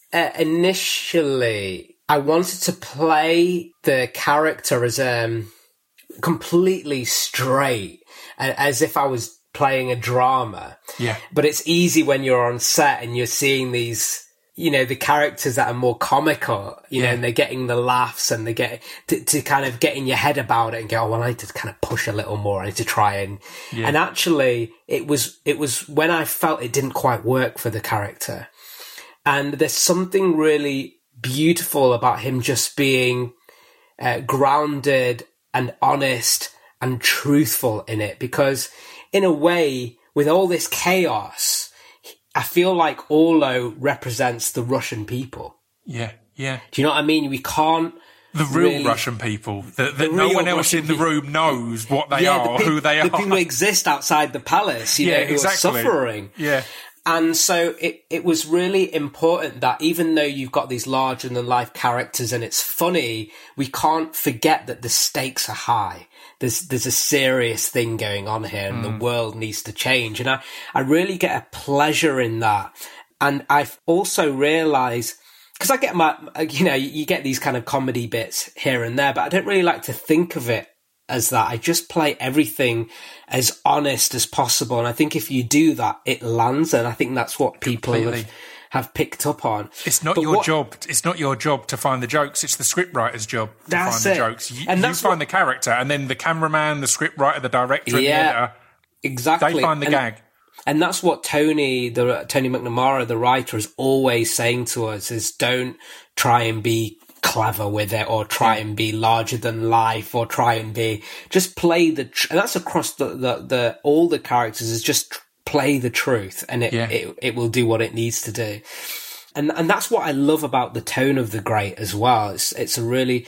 initially I wanted to play the character as completely straight, as if I was playing a drama. Yeah. But it's easy when you're on set and you're seeing these, the characters that are more comical, know, and they're getting the laughs and they get to kind of get in your head about it and go, oh, well, I need to kind of push a little more. I need to try and actually it was when I felt it didn't quite work for the character. And there's something really beautiful about him just being grounded and honest and truthful in it, because in a way, with all this chaos, I feel like Orlo represents the Russian people. Yeah. Do you know what I mean? We can't the real Russian people that no one else Russian in the room knows what they are or who they are. The people who exist outside the palace, who are suffering. Yeah. And so it was really important that even though you've got these larger than life characters and it's funny, we can't forget that the stakes are high. There's a serious thing going on here and the world needs to change. And I really get a pleasure in that. And I've also realized, because I get you get these kind of comedy bits here and there, but I don't really like to think of it as that. I just play everything as honest as possible. And I think if you do that, it lands. And I think that's what people have picked up on. It's not your job. It's not your job to find the jokes. It's the scriptwriter's job to find the jokes. You find the character, and then the cameraman, the scriptwriter, the director, and the editor. Exactly. They find the gag. And that's what Tony McNamara, the writer, is always saying to us: is don't try and be clever with it or try and be larger than life or try and be, just play and that's across the all the characters, is just play the truth and it will do what it needs to do. And that's what I love about the tone of The Great as well. It's a really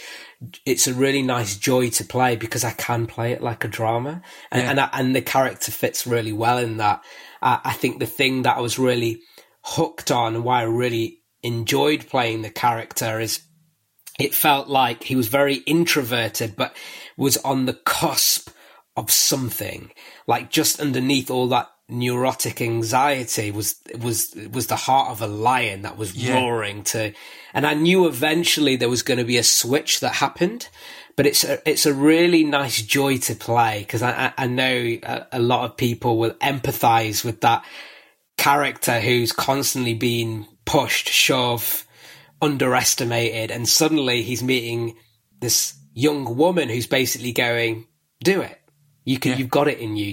nice joy to play because I can play it like a drama and the character fits really well in that. I think the thing that I was really hooked on and why I really enjoyed playing the character is it felt like he was very introverted, but was on the cusp of something. Like just underneath all that neurotic anxiety was the heart of a lion that was roaring to. And I knew eventually there was going to be a switch that happened. But it's a really nice joy to play because I know a lot of people will empathize with that character who's constantly being pushed, shoved, underestimated, and suddenly he's meeting this young woman who's basically going, do it. You've got it in you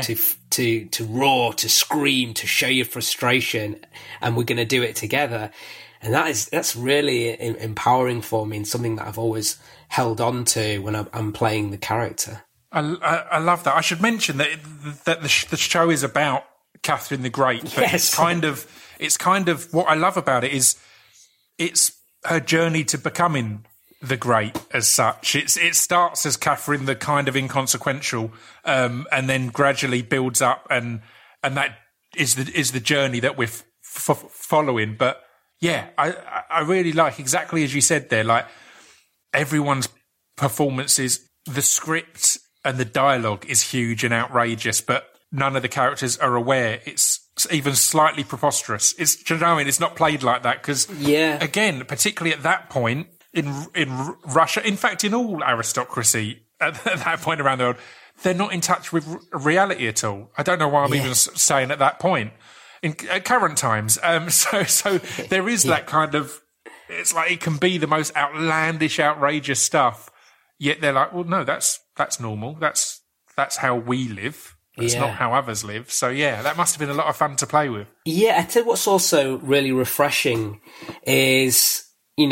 to roar, to scream, to show your frustration, and we're going to do it together. And that's really empowering for me and something that I've always held on to when I'm playing the character. I love that. I should mention that the show is about Catherine the Great, but it's kind of what I love about it is it's her journey to becoming the great as such. It starts as Catherine, the kind of inconsequential, and then gradually builds up, and that is the journey that we're following. But yeah, I really like, exactly as you said there, like everyone's performances, the script and the dialogue is huge and outrageous, but none of the characters are aware it's even slightly preposterous. Do you know what I mean? It's not played like that because, again, particularly at that point in Russia, in fact, in all aristocracy at that point around the world, they're not in touch with reality at all. I don't know why I'm even saying at that point at current times. So there is that kind of. It's like it can be the most outlandish, outrageous stuff. Yet they're like, well, no, that's normal. That's how we live. It's not how others live. So, yeah, that must have been a lot of fun to play with. Yeah, I tell you what's also really refreshing is,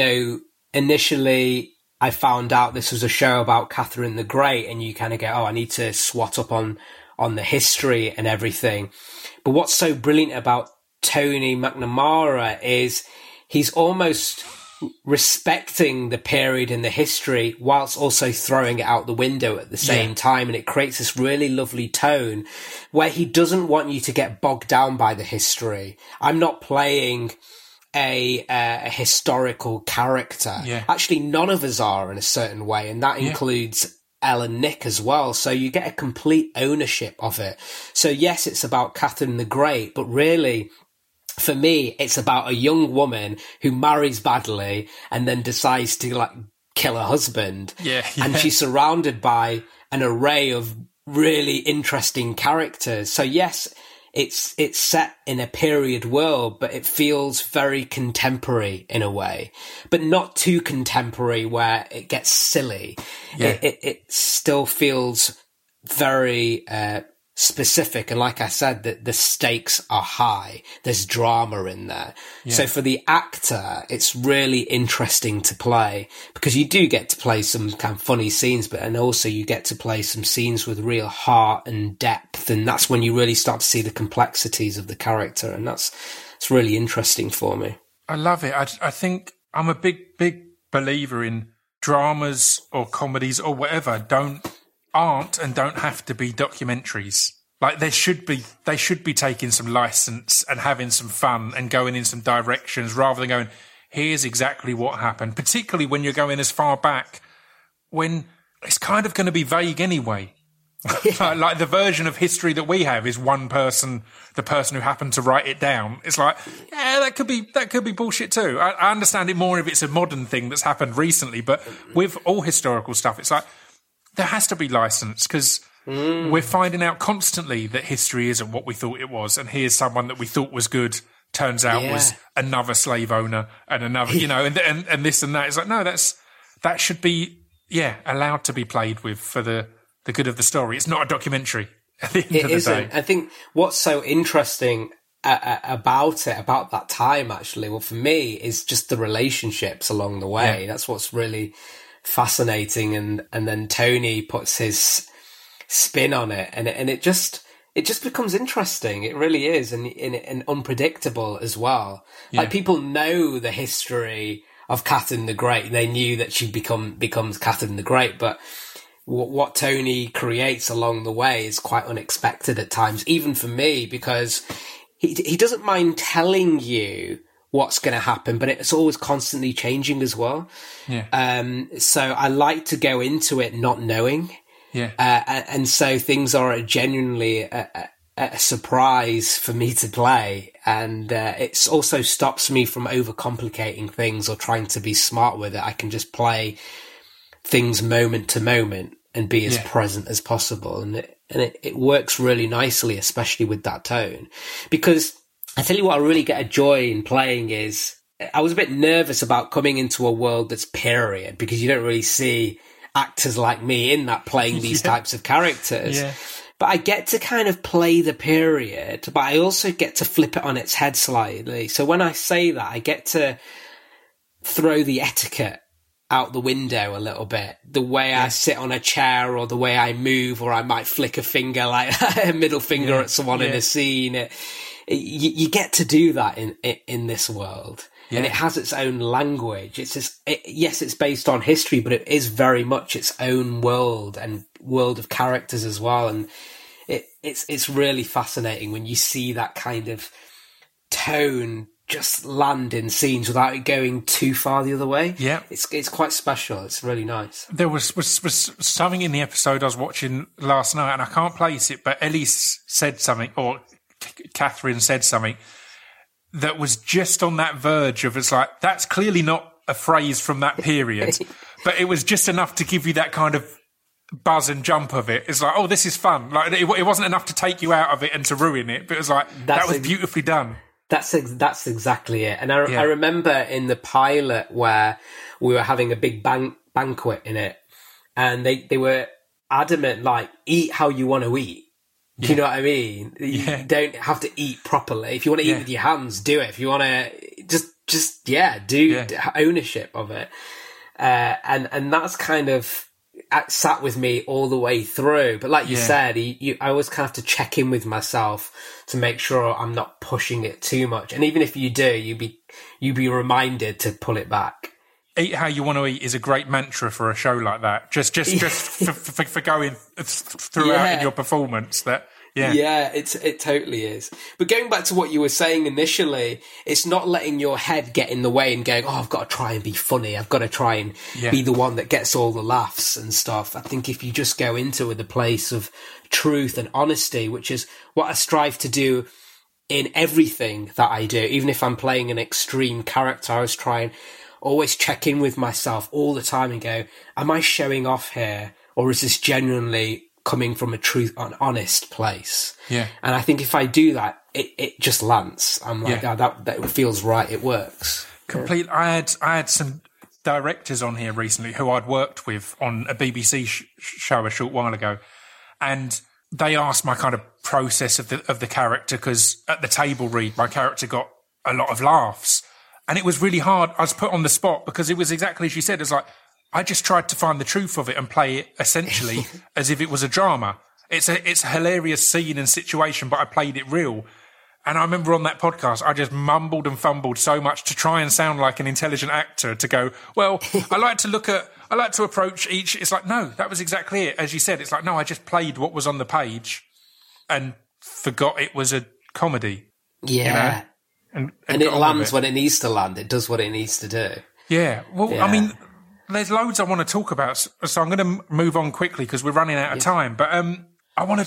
initially I found out this was a show about Catherine the Great, and you kind of go, oh, I need to swat up on the history and everything. But what's so brilliant about Tony McNamara is he's almost respecting the period in the history whilst also throwing it out the window at the same time. And it creates this really lovely tone where he doesn't want you to get bogged down by the history. I'm not playing a historical character. Yeah. Actually, none of us are in a certain way. And that includes Ellen Nick as well. So you get a complete ownership of it. So yes, it's about Catherine the Great, but really, for me, it's about a young woman who marries badly and then decides to kill her husband. Yeah. And she's surrounded by an array of really interesting characters. So yes, it's set in a period world, but it feels very contemporary in a way, but not too contemporary where it gets silly. Yeah. It still feels very, specific, and like I said, the stakes are high. There's drama in there. Yeah. So for the actor, it's really interesting to play because you do get to play some kind of funny scenes, and also you get to play some scenes with real heart and depth, and that's when you really start to see the complexities of the character, and it's really interesting for me. I love it. I think I'm a big believer in dramas or comedies or whatever aren't and don't have to be documentaries. Like they should be taking some license and having some fun and going in some directions rather than going, here's exactly what happened, particularly when you're going as far back when it's kind of going to be vague anyway. Like the version of history that we have is one person, the person who happened to write it down. It's like, yeah, that could be bullshit too. I understand it more if it's a modern thing that's happened recently, but with all historical stuff, it's like, there has to be license because we're finding out constantly that history isn't what we thought it was. And here's someone that we thought was good, turns out was another slave owner and another, and this and that. It's like, no, that should be, allowed to be played with for the good of the story. It's not a documentary at the end of the day. I think what's so interesting about that time, actually, well, for me, is just the relationships along the way. That's what's really fascinating, and then Tony puts his spin on it, and it just becomes interesting. It really is, and unpredictable as well. Like people know the history of Catherine the Great. They knew that she becomes Catherine the Great, but what Tony creates along the way is quite unexpected at times, even for me, because he doesn't mind telling you what's going to happen, but it's always constantly changing as well. Yeah. So I like to go into it not knowing. Yeah. And so things are genuinely a surprise for me to play. And it also stops me from overcomplicating things or trying to be smart with it. I can just play things moment to moment and be as present as possible. And it works really nicely, especially with that tone. Because I tell you what I really get a joy in playing is I was a bit nervous about coming into a world that's period because you don't really see actors like me in that playing these types of characters. Yeah. But I get to kind of play the period, but I also get to flip it on its head slightly. So when I say that, I get to throw the etiquette out the window a little bit. The way I sit on a chair or the way I move, or I might flick a finger, like a middle finger at someone in a scene. you get to do that in this world. Yeah. And it has its own language. It's just, yes, it's based on history, but it is very much its own world and world of characters as well. And it's really fascinating when you see that kind of tone just land in scenes without it going too far the other way. Yeah. It's quite special. It's really nice. There was something in the episode I was watching last night, and I can't place it, but Ellie said something, or Catherine said something, that was just on that verge of, it's like, that's clearly not a phrase from that period, but it was just enough to give you that kind of buzz and jump of it. It's like, oh, this is fun. Like, it wasn't enough to take you out of it and to ruin it, but it was like, that was beautifully done. That's exactly it. And I remember in the pilot where we were having a big banquet in it, and they were adamant, like, eat how you want to eat. Do you know what I mean? You don't have to eat properly. If you want to eat with your hands, do it. If you want to just do ownership of it. And that's kind of sat with me all the way through. But like you said, I always kind of have to check in with myself to make sure I'm not pushing it too much. And even if you do, you be reminded to pull it back. Eat how you want to eat is a great mantra for a show like that. Just for going throughout in your performance. It totally is. But going back to what you were saying initially, it's not letting your head get in the way and going, oh, I've got to try and be funny. I've got to try and be the one that gets all the laughs and stuff. I think if you just go into it with a place of truth and honesty, which is what I strive to do in everything that I do, even if I'm playing an extreme character, I was trying always check in with myself all the time and go, am I showing off here, or is this genuinely coming from a truth, an honest place? Yeah. And I think if I do that, it just lands. I'm like, oh, that feels right. It works. Complete. I had some directors on here recently who I'd worked with on a BBC show a short while ago, and they asked my kind of process of the character, because at the table read, my character got a lot of laughs. And it was really hard. I was put on the spot because it was exactly as you said. It's like, I just tried to find the truth of it and play it essentially as if it was a drama. It's a hilarious scene and situation, but I played it real. And I remember on that podcast, I just mumbled and fumbled so much to try and sound like an intelligent actor, to go, well, I like to approach each. It's like, no, that was exactly it. As you said, it's like, no, I just played what was on the page and forgot it was a comedy. Yeah. You know? And it lands when it needs to land. It does what it needs to do. Yeah. Well, I mean, there's loads I want to talk about, so I'm going to move on quickly because we're running out of time. But I wanted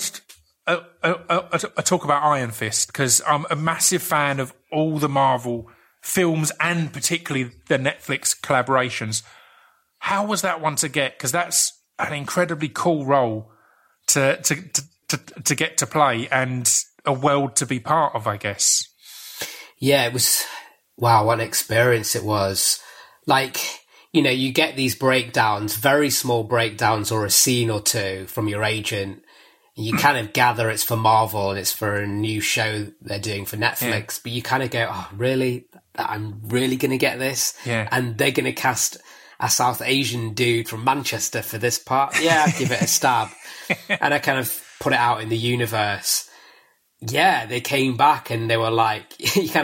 to talk about Iron Fist, because I'm a massive fan of all the Marvel films and particularly the Netflix collaborations. How was that one to get? Because that's an incredibly cool role to get to play, and a world to be part of, I guess. Yeah, it was, wow, what an experience it was. Like, you know, you get these breakdowns, very small breakdowns or a scene or two from your agent. And you kind of gather it's for Marvel and it's for a new show they're doing for Netflix. But you kind of go, oh, really? I'm really going to get this? Yeah. And they're going to cast a South Asian dude from Manchester for this part? Yeah, I'll give it a stab. And I kind of put it out in the universe. Yeah, they came back and they were like,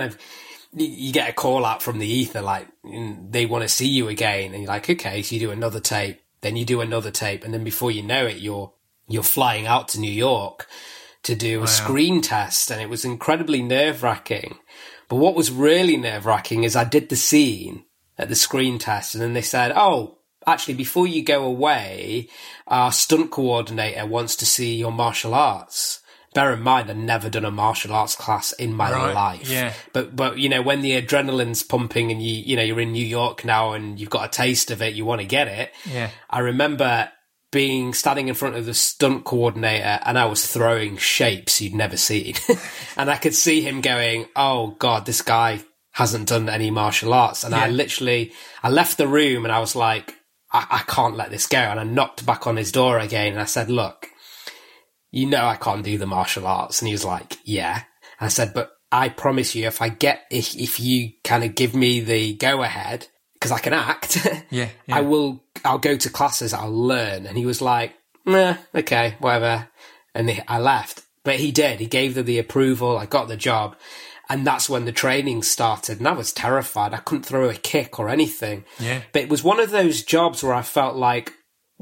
you get a call out from the ether, like, they want to see you again. And you're like, okay, so you do another tape, then you do another tape. And then before you know it, you're flying out to New York to do a screen test. And it was incredibly nerve-wracking. But what was really nerve-wracking is I did the scene at the screen test, and then they said, oh, actually, before you go away, our stunt coordinator wants to see your martial arts. Bear in mind, I've never done a martial arts class in my life. Yeah. But you know, when the adrenaline's pumping and you're in New York now and you've got a taste of it, you want to get it. Yeah. I remember standing in front of the stunt coordinator, and I was throwing shapes you'd never seen. And I could see him going, oh God, this guy hasn't done any martial arts. And I left the room and I was like, I can't let this go. And I knocked back on his door again and I said, look, you know I can't do the martial arts. And he was like, yeah. And I said, but I promise you, if you kind of give me the go ahead, because I can act, I'll go to classes, I'll learn. And he was like, nah, okay, whatever. And I left. But he did. He gave them the approval. I got the job. And that's when the training started. And I was terrified. I couldn't throw a kick or anything. Yeah. But it was one of those jobs where I felt like,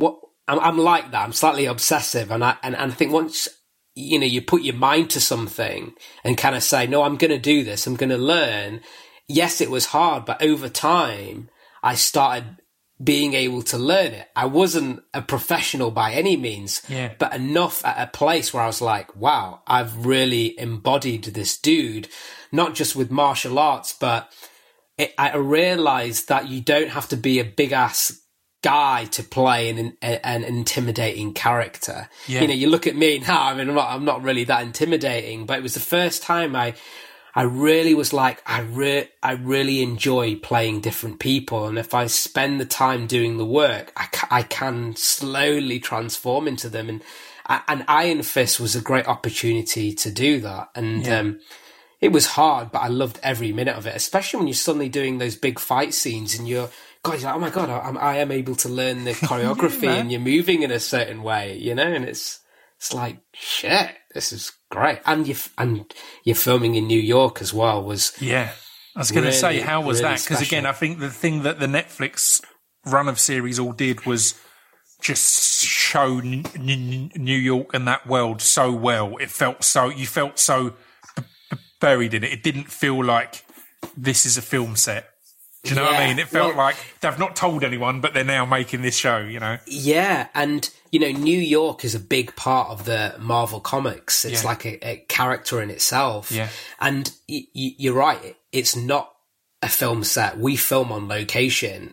I'm like that. I'm slightly obsessive. And I think once, you put your mind to something and kind of say, no, I'm going to do this. I'm going to learn. Yes, it was hard, but over time, I started being able to learn it. I wasn't a professional by any means, but enough at a place where I was like, wow, I've really embodied this dude, not just with martial arts, but I realized that you don't have to be a big ass guy to play an intimidating character. Yeah. You look at me now, I mean, I'm not really that intimidating, but it was the first time I really was like, I really enjoy playing different people. And if I spend the time doing the work, I can slowly transform into them. And Iron Fist was a great opportunity to do that. And it was hard, but I loved every minute of it, especially when you're suddenly doing those big fight scenes and you're like, oh my God, I am able to learn the choreography and you're moving in a certain way, and it's like, shit, this is great. And you're filming in New York as well I was going to say, how was that? Because again, I think the thing that the Netflix run of series all did was just show New York and that world so well. You felt so buried in it. It didn't feel like this is a film set. Do you know what I mean? It felt like they've not told anyone, but they're now making this show, Yeah, and, New York is a big part of the Marvel Comics. It's like a character in itself. Yeah. And you're right, it's not a film set. We film on location,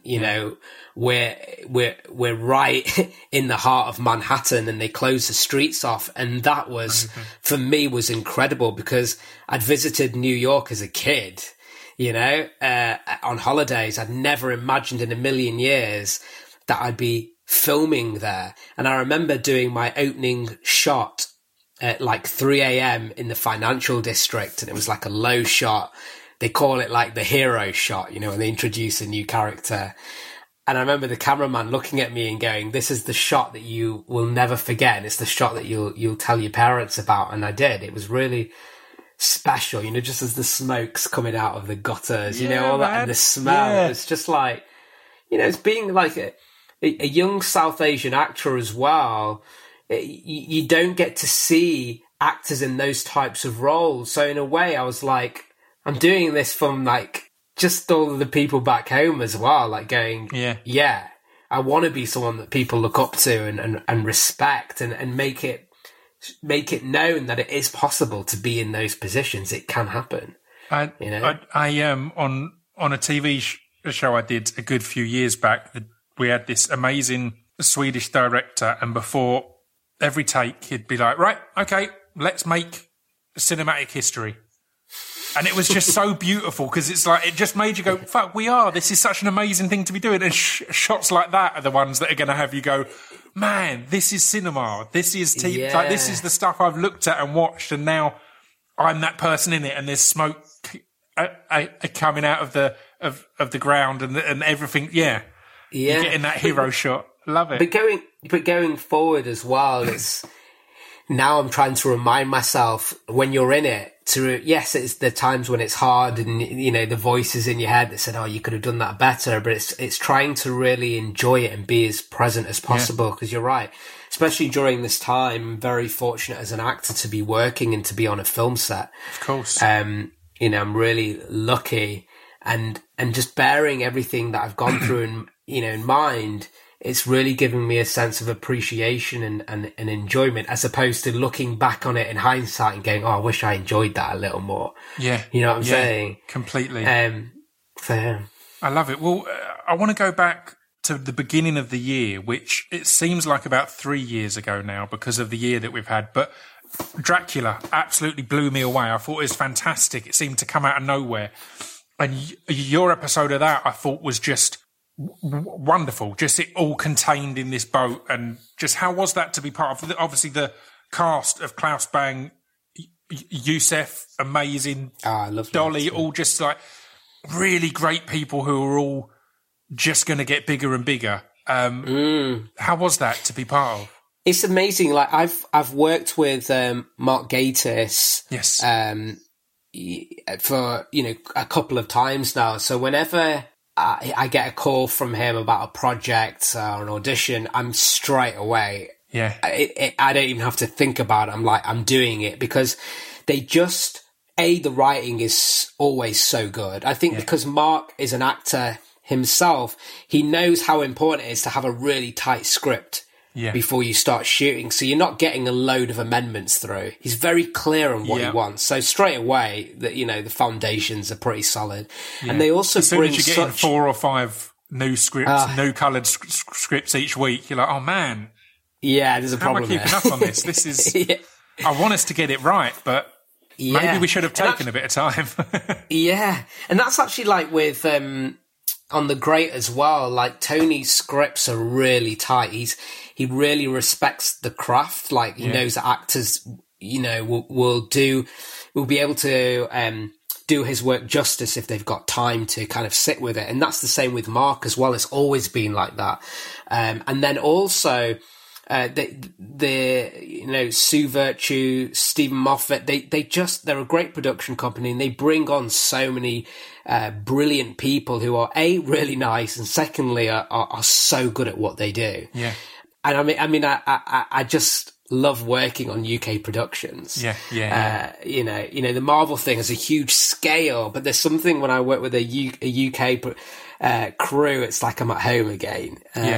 we're right in the heart of Manhattan and they close the streets off. And that was, for me, was incredible because I'd visited New York as a kid. On holidays. I'd never imagined in a million years that I'd be filming there. And I remember doing my opening shot at like 3 a.m. in the financial district. And it was like a low shot. They call it like the hero shot, when they introduce a new character. And I remember the cameraman looking at me and going, this is the shot that you will never forget. And it's the shot that you'll tell your parents about. And I did. It was really special, just as the smoke's coming out of the gutters, all that, and the smell. It's just like, it's being like a young South Asian actor as well. You don't get to see actors in those types of roles. So in a way, I was like, I'm doing this from like just all of the people back home as well, like going, I want to be someone that people look up to and respect and make it known that it is possible to be in those positions. It can happen. I on a TV show I did a good few years back, we had this amazing Swedish director, and before every take, he'd be like, right, okay, let's make cinematic history. And it was just so beautiful because it's like, it just made you go, fuck, this is such an amazing thing to be doing. And shots like that are the ones that are going to have you go, man, this is cinema. This is TV. Like, this is the stuff I've looked at and watched. And now I'm that person in it. And there's smoke coming out of the ground and everything. Yeah. You're getting that hero shot. Love it. But going forward as well, it's, now I'm trying to remind myself when you're in it yes, it's the times when it's hard and, the voices in your head that said, oh, you could have done that better. But it's trying to really enjoy it and be as present as possible. Because you're right. Especially during this time, I'm very fortunate as an actor to be working and to be on a film set. Of course. I'm really lucky and just bearing everything that I've gone through in mind. It's really given me a sense of appreciation and enjoyment, as opposed to looking back on it in hindsight and going, oh, I wish I enjoyed that a little more. Yeah. You know what I'm saying? Completely. I love it. Well, I want to go back to the beginning of the year, which it seems like about 3 years ago now because of the year that we've had. But Dracula absolutely blew me away. I thought it was fantastic. It seemed to come out of nowhere. And your episode of that, I thought, was just wonderful. Just it all contained in this boat. And just how was that to be part of, obviously, the cast of Klaus Bang, Youssef, amazing, I love Dolly, all just like really great people who are all just going to get bigger and bigger. How was that to be part of? It's amazing. Like I've worked with Mark Gatiss, Yes. For a couple of times now. So whenever I get a call from him about a project or an audition, I'm straight away. Yeah. I don't even have to think about it. I'm doing it because they just the writing is always so good. I think because Mark is an actor himself, he knows how important it is to have a really tight script before you start shooting. So you're not getting a load of amendments through. He's very clear on what he wants. So straight away that, the foundations are pretty solid. Yeah. And they also as soon as you're getting 4 or 5 new scripts, new coloured scripts each week, you're like, oh man. Yeah, there's a problem. How am I keeping up on this? This is, I want us to get it right, but maybe we should have taken a bit of time. Yeah. And that's actually like with, on The Great as well, like Tony's scripts are really tight. He really respects the craft. Like he knows that actors, will be able to do his work justice if they've got time to kind of sit with it. And that's the same with Mark as well. It's always been like that. And then also Sue Virtue, Stephen Moffat, they're a great production company, and they bring on so many brilliant people who are really nice, and secondly are so good at what they do. Yeah. And I just love working on UK productions. Yeah. The Marvel thing is a huge scale, but there's something when I work with a UK crew, it's like I'm at home again.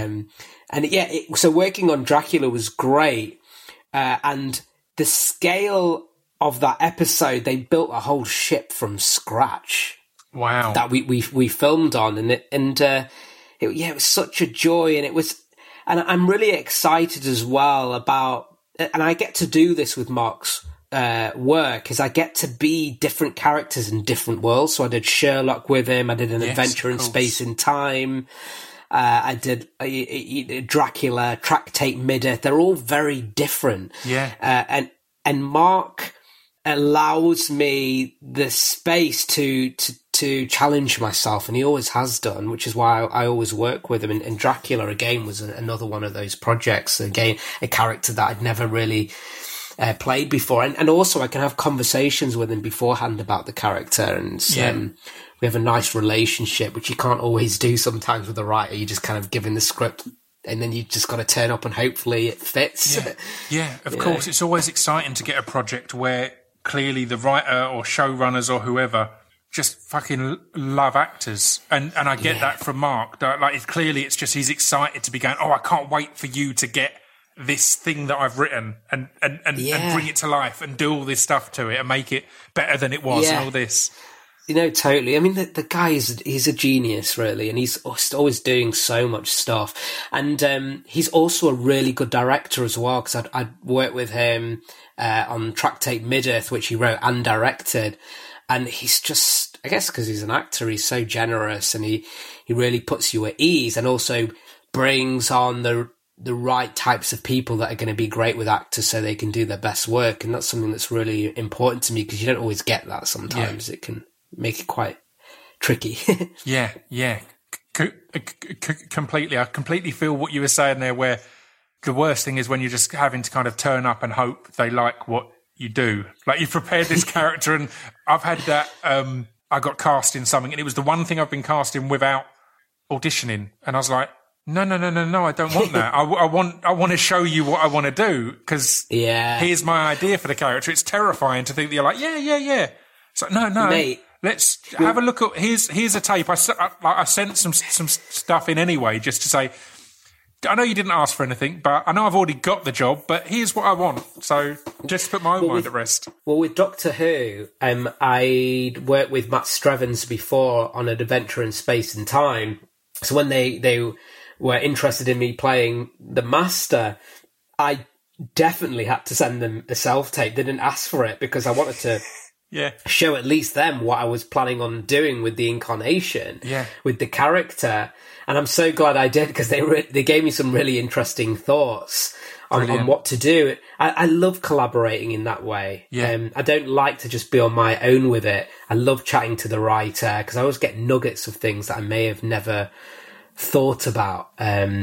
So working on Dracula was great. And the scale of that episode, they built a whole ship from scratch. Wow. That we filmed on, and it was such a joy, and I'm really excited as well about, and I get to do this with Mark's work, is I get to be different characters in different worlds. So I did Sherlock with him. I did an adventure in space and time. I did Dracula, Tractate Mid-Earth. They're all very different. Yeah. And Mark allows me the space to challenge myself, and he always has done, which is why I always work with him. And Dracula, again, was another one of those projects. Again, a character that I'd never really played before. And also I can have conversations with him beforehand about the character, and we have a nice relationship, which you can't always do sometimes with a writer. You just kind of give him the script, and then you just got to turn up and hopefully it fits. Yeah, of course. It's always exciting to get a project where clearly the writer or showrunners or whoever just fucking love actors. And I get that from Mark. Like, it's just he's excited to be going, oh, I can't wait for you to get this thing that I've written and bring it to life and do all this stuff to it and make it better than it was and all this. Totally. I mean, the guy he's a genius, really, and he's always doing so much stuff. And he's also a really good director as well, because I'd worked with him on Tractate Mid-Earth, which he wrote and directed. And he's just, I guess because he's an actor, he's so generous, and he really puts you at ease, and also brings on the right types of people that are going to be great with actors so they can do their best work. And that's something that's really important to me, because you don't always get that sometimes. It can make it quite tricky. Yeah. Completely. I completely feel what you were saying there, where the worst thing is when you're just having to kind of turn up and hope they like what you do. Like, you've prepared this character, and I've had that, I got cast in something, and it was the one thing I've been cast in without auditioning. And I was like, no, I don't want that. I want to show you what I want to do, because here's my idea for the character. It's terrifying to think that you're like, yeah. It's like, no. Mate, let's have a look at, here's a tape. I sent some stuff in anyway, just to say, I know you didn't ask for anything, but I know I've already got the job, but here's what I want. So just put my own mind at rest. Well, with Doctor Who, I'd worked with Matt Strevens before on an adventure in space and time. So when they were interested in me playing the Master, I definitely had to send them a self-tape. They didn't ask for it, because I wanted to show at least them what I was planning on doing with the incarnation, with the character. And I'm so glad I did, because they gave me some really interesting thoughts on what to do. I love collaborating in that way. I don't like to just be on my own with it. I love chatting to the writer, because I always get nuggets of things that I may have never thought about.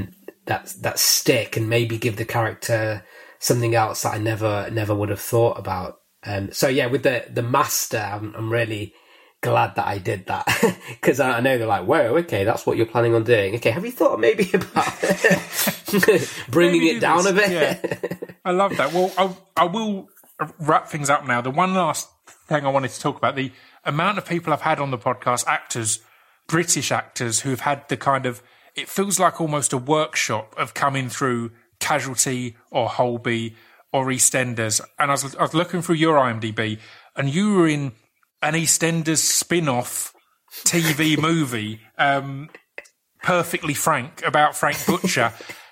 that stick and maybe give the character something else that I never would have thought about. So yeah, with the Master, I'm really glad that I did that, because I know they're like, whoa, okay, that's what you're planning on doing. Okay, have you thought maybe about bringing it down a bit? Yeah. I love that. Well, I will wrap things up now. The one last thing I wanted to talk about, the amount of people I've had on the podcast, actors, British actors, who've had the kind of, it feels like almost a workshop of coming through Casualty or Holby or EastEnders. And I was looking through your IMDb, and you were in an EastEnders spin-off TV movie, Perfectly Frank, about Frank Butcher.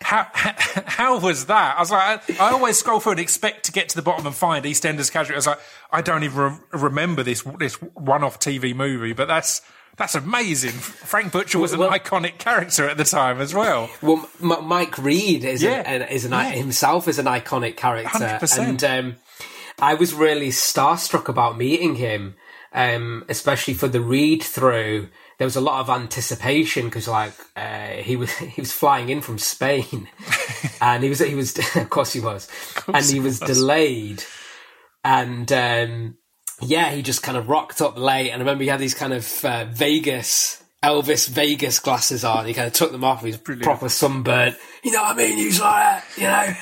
How was that? I was like, I always scroll through and expect to get to the bottom and find EastEnders Casualty. I was like, I don't even remember this one-off TV movie, but that's amazing. Frank Butcher was an iconic character at the time as well. Well, Mike Reid himself is an iconic character. 100%. And I was really starstruck about meeting him, especially for the read-through. There was a lot of anticipation because, he was flying in from Spain, and he was of course he was, and he was delayed, and he just kind of rocked up late. And I remember he had these kind of Elvis Vegas glasses on. He kind of took them off. He was proper sunburnt. You know what I mean? He was like that,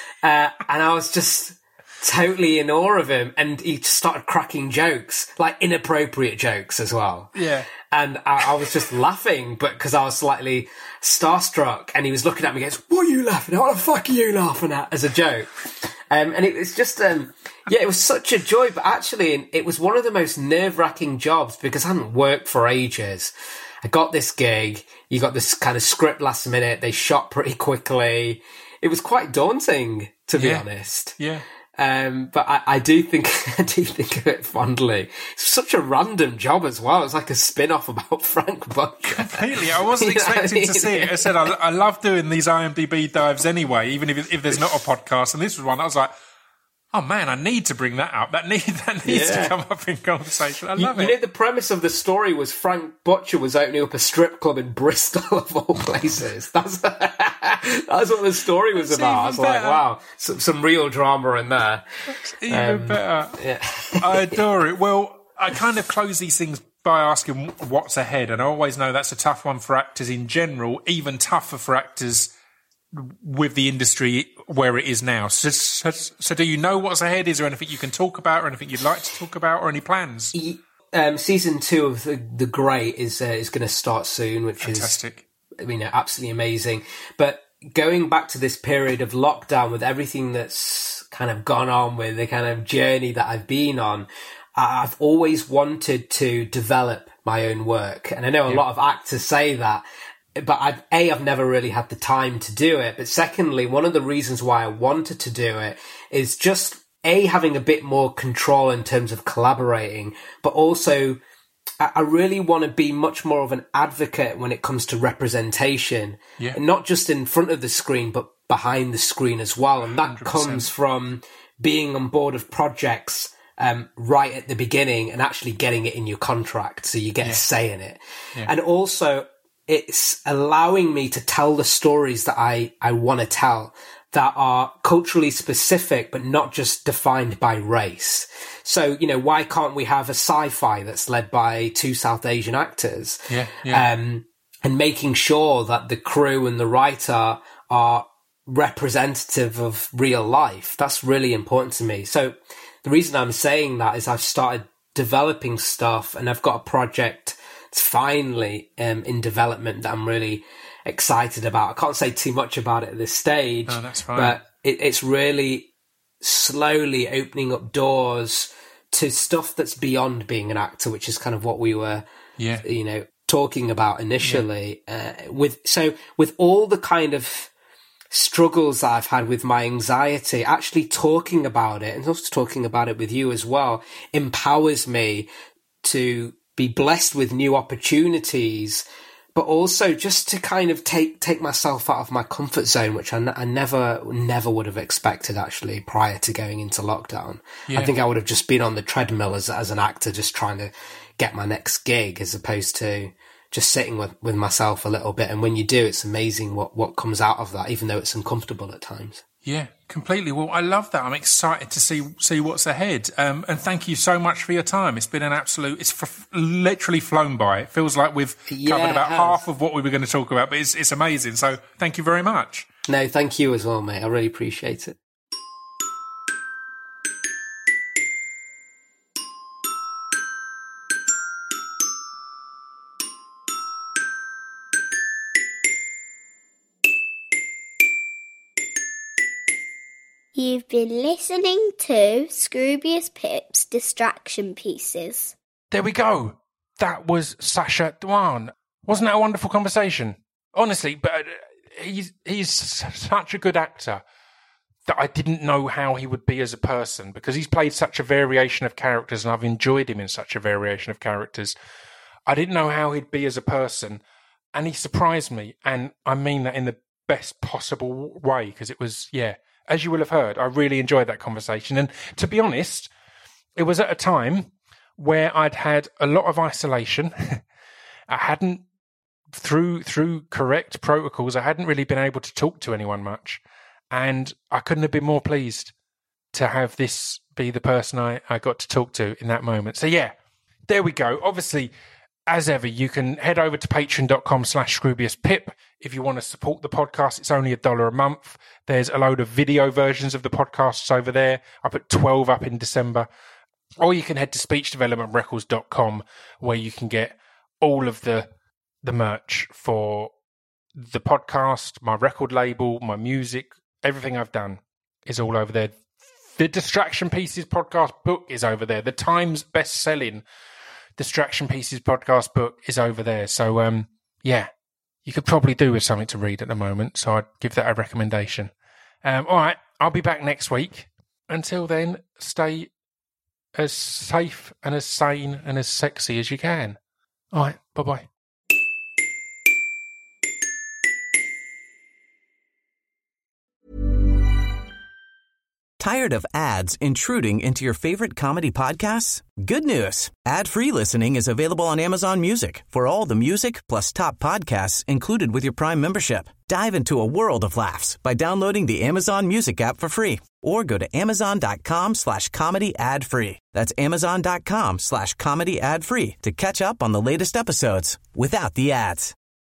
and I was just totally in awe of him. And he just started cracking jokes, like inappropriate jokes as well. Yeah. And I was just laughing, but because I was slightly starstruck, and he was looking at me and goes, "What are you laughing at? What the fuck are you laughing at?" as a joke. And it was just, it was such a joy, but actually it was one of the most nerve-wracking jobs because I hadn't worked for ages. I got this gig, you got this kind of script last minute, they shot pretty quickly. It was quite daunting, to be honest. Yeah. But I do think of it fondly. It's such a random job as well. It's like a spin-off about Frank Butcher. Completely. I wasn't expecting to see it. I said, I love doing these IMDb dives anyway, even if there's not a podcast. And this was one I was like, oh man, I need to bring that up. That needs to come up in conversation. I love it. You know, the premise of the story was Frank Butcher was opening up a strip club in Bristol, of all places. That's what the story was about. I was like, wow, some real drama in there. That's even better. Yeah. I adore it. Well, I kind of close these things by asking what's ahead. And I always know that's a tough one for actors in general, even tougher for actors with the industry where it is now. So do you know what's ahead? Is there anything you can talk about or anything you'd like to talk about or any plans? Season 2 of The Great is going to start soon, which fantastic. is, absolutely amazing. But going back to this period of lockdown with everything that's kind of gone on with the kind of journey that I've been on, I've always wanted to develop my own work. And I know a lot of actors say that, but I've never really had the time to do it. But secondly, one of the reasons why I wanted to do it is just having a bit more control in terms of collaborating, but also I really want to be much more of an advocate when it comes to representation, and not just in front of the screen, but behind the screen as well. And that 100%. Comes from being on board of projects right at the beginning and actually getting it in your contract so you get a say in it. Yeah. And also, it's allowing me to tell the stories that I want to tell that are culturally specific, but not just defined by race. So, why can't we have a sci-fi that's led by 2 South Asian actors? And making sure that the crew and the writer are representative of real life. That's really important to me. So the reason I'm saying that is I've started developing stuff, and I've got a project finally in development that I'm really excited about. I can't say too much about it at this stage. Oh, that's fine. But it's really slowly opening up doors to stuff that's beyond being an actor, which is kind of what we were, talking about initially. With all the kind of struggles that I've had with my anxiety, actually talking about it and also talking about it with you as well empowers me to be blessed with new opportunities, but also just to kind of take myself out of my comfort zone, which I never would have expected actually prior to going into lockdown. I think I would have just been on the treadmill as an actor, just trying to get my next gig, as opposed to just sitting with myself a little bit. And when you do, it's amazing what comes out of that, even though it's uncomfortable at times. Yeah, completely. Well, I love that. I'm excited to see what's ahead. And thank you so much for your time. It's been an absolute, literally flown by. It feels like we've covered about half of what we were going to talk about, but it's amazing. So thank you very much. No, thank you as well, mate. I really appreciate it. You've been listening to Scroobius Pip's Distraction Pieces. There we go. That was Sacha Dhawan. Wasn't that a wonderful conversation? Honestly, but he's such a good actor that I didn't know how he would be as a person, because he's played such a variation of characters and I've enjoyed him in such a variation of characters. I didn't know how he'd be as a person, and he surprised me, and I mean that in the best possible way, because it was, as you will have heard, I really enjoyed that conversation. And to be honest, it was at a time where I'd had a lot of isolation. I hadn't, through correct protocols, I hadn't really been able to talk to anyone much. And I couldn't have been more pleased to have this be the person I got to talk to in that moment. So there we go. Obviously, as ever, you can head over to patreon.com/ScroobiusPip if you want to support the podcast. It's only $1 a month. There's a load of video versions of the podcasts over there. I put 12 up in December. Or you can head to speechdevelopmentrecords.com, where you can get all of the merch for the podcast, my record label, my music, everything I've done is all over there. The Distraction Pieces podcast book is over there. The Times best-selling Distraction Pieces podcast book is over there. So, you could probably do with something to read at the moment. So I'd give that a recommendation. All right, I'll be back next week. Until then, stay as safe and as sane and as sexy as you can. All right, bye-bye. Tired of ads intruding into your favorite comedy podcasts? Good news. Ad-free listening is available on Amazon Music for all the music plus top podcasts included with your Prime membership. Dive into a world of laughs by downloading the Amazon Music app for free, or go to amazon.com/comedy ad-free. That's amazon.com/comedy ad-free to catch up on the latest episodes without the ads.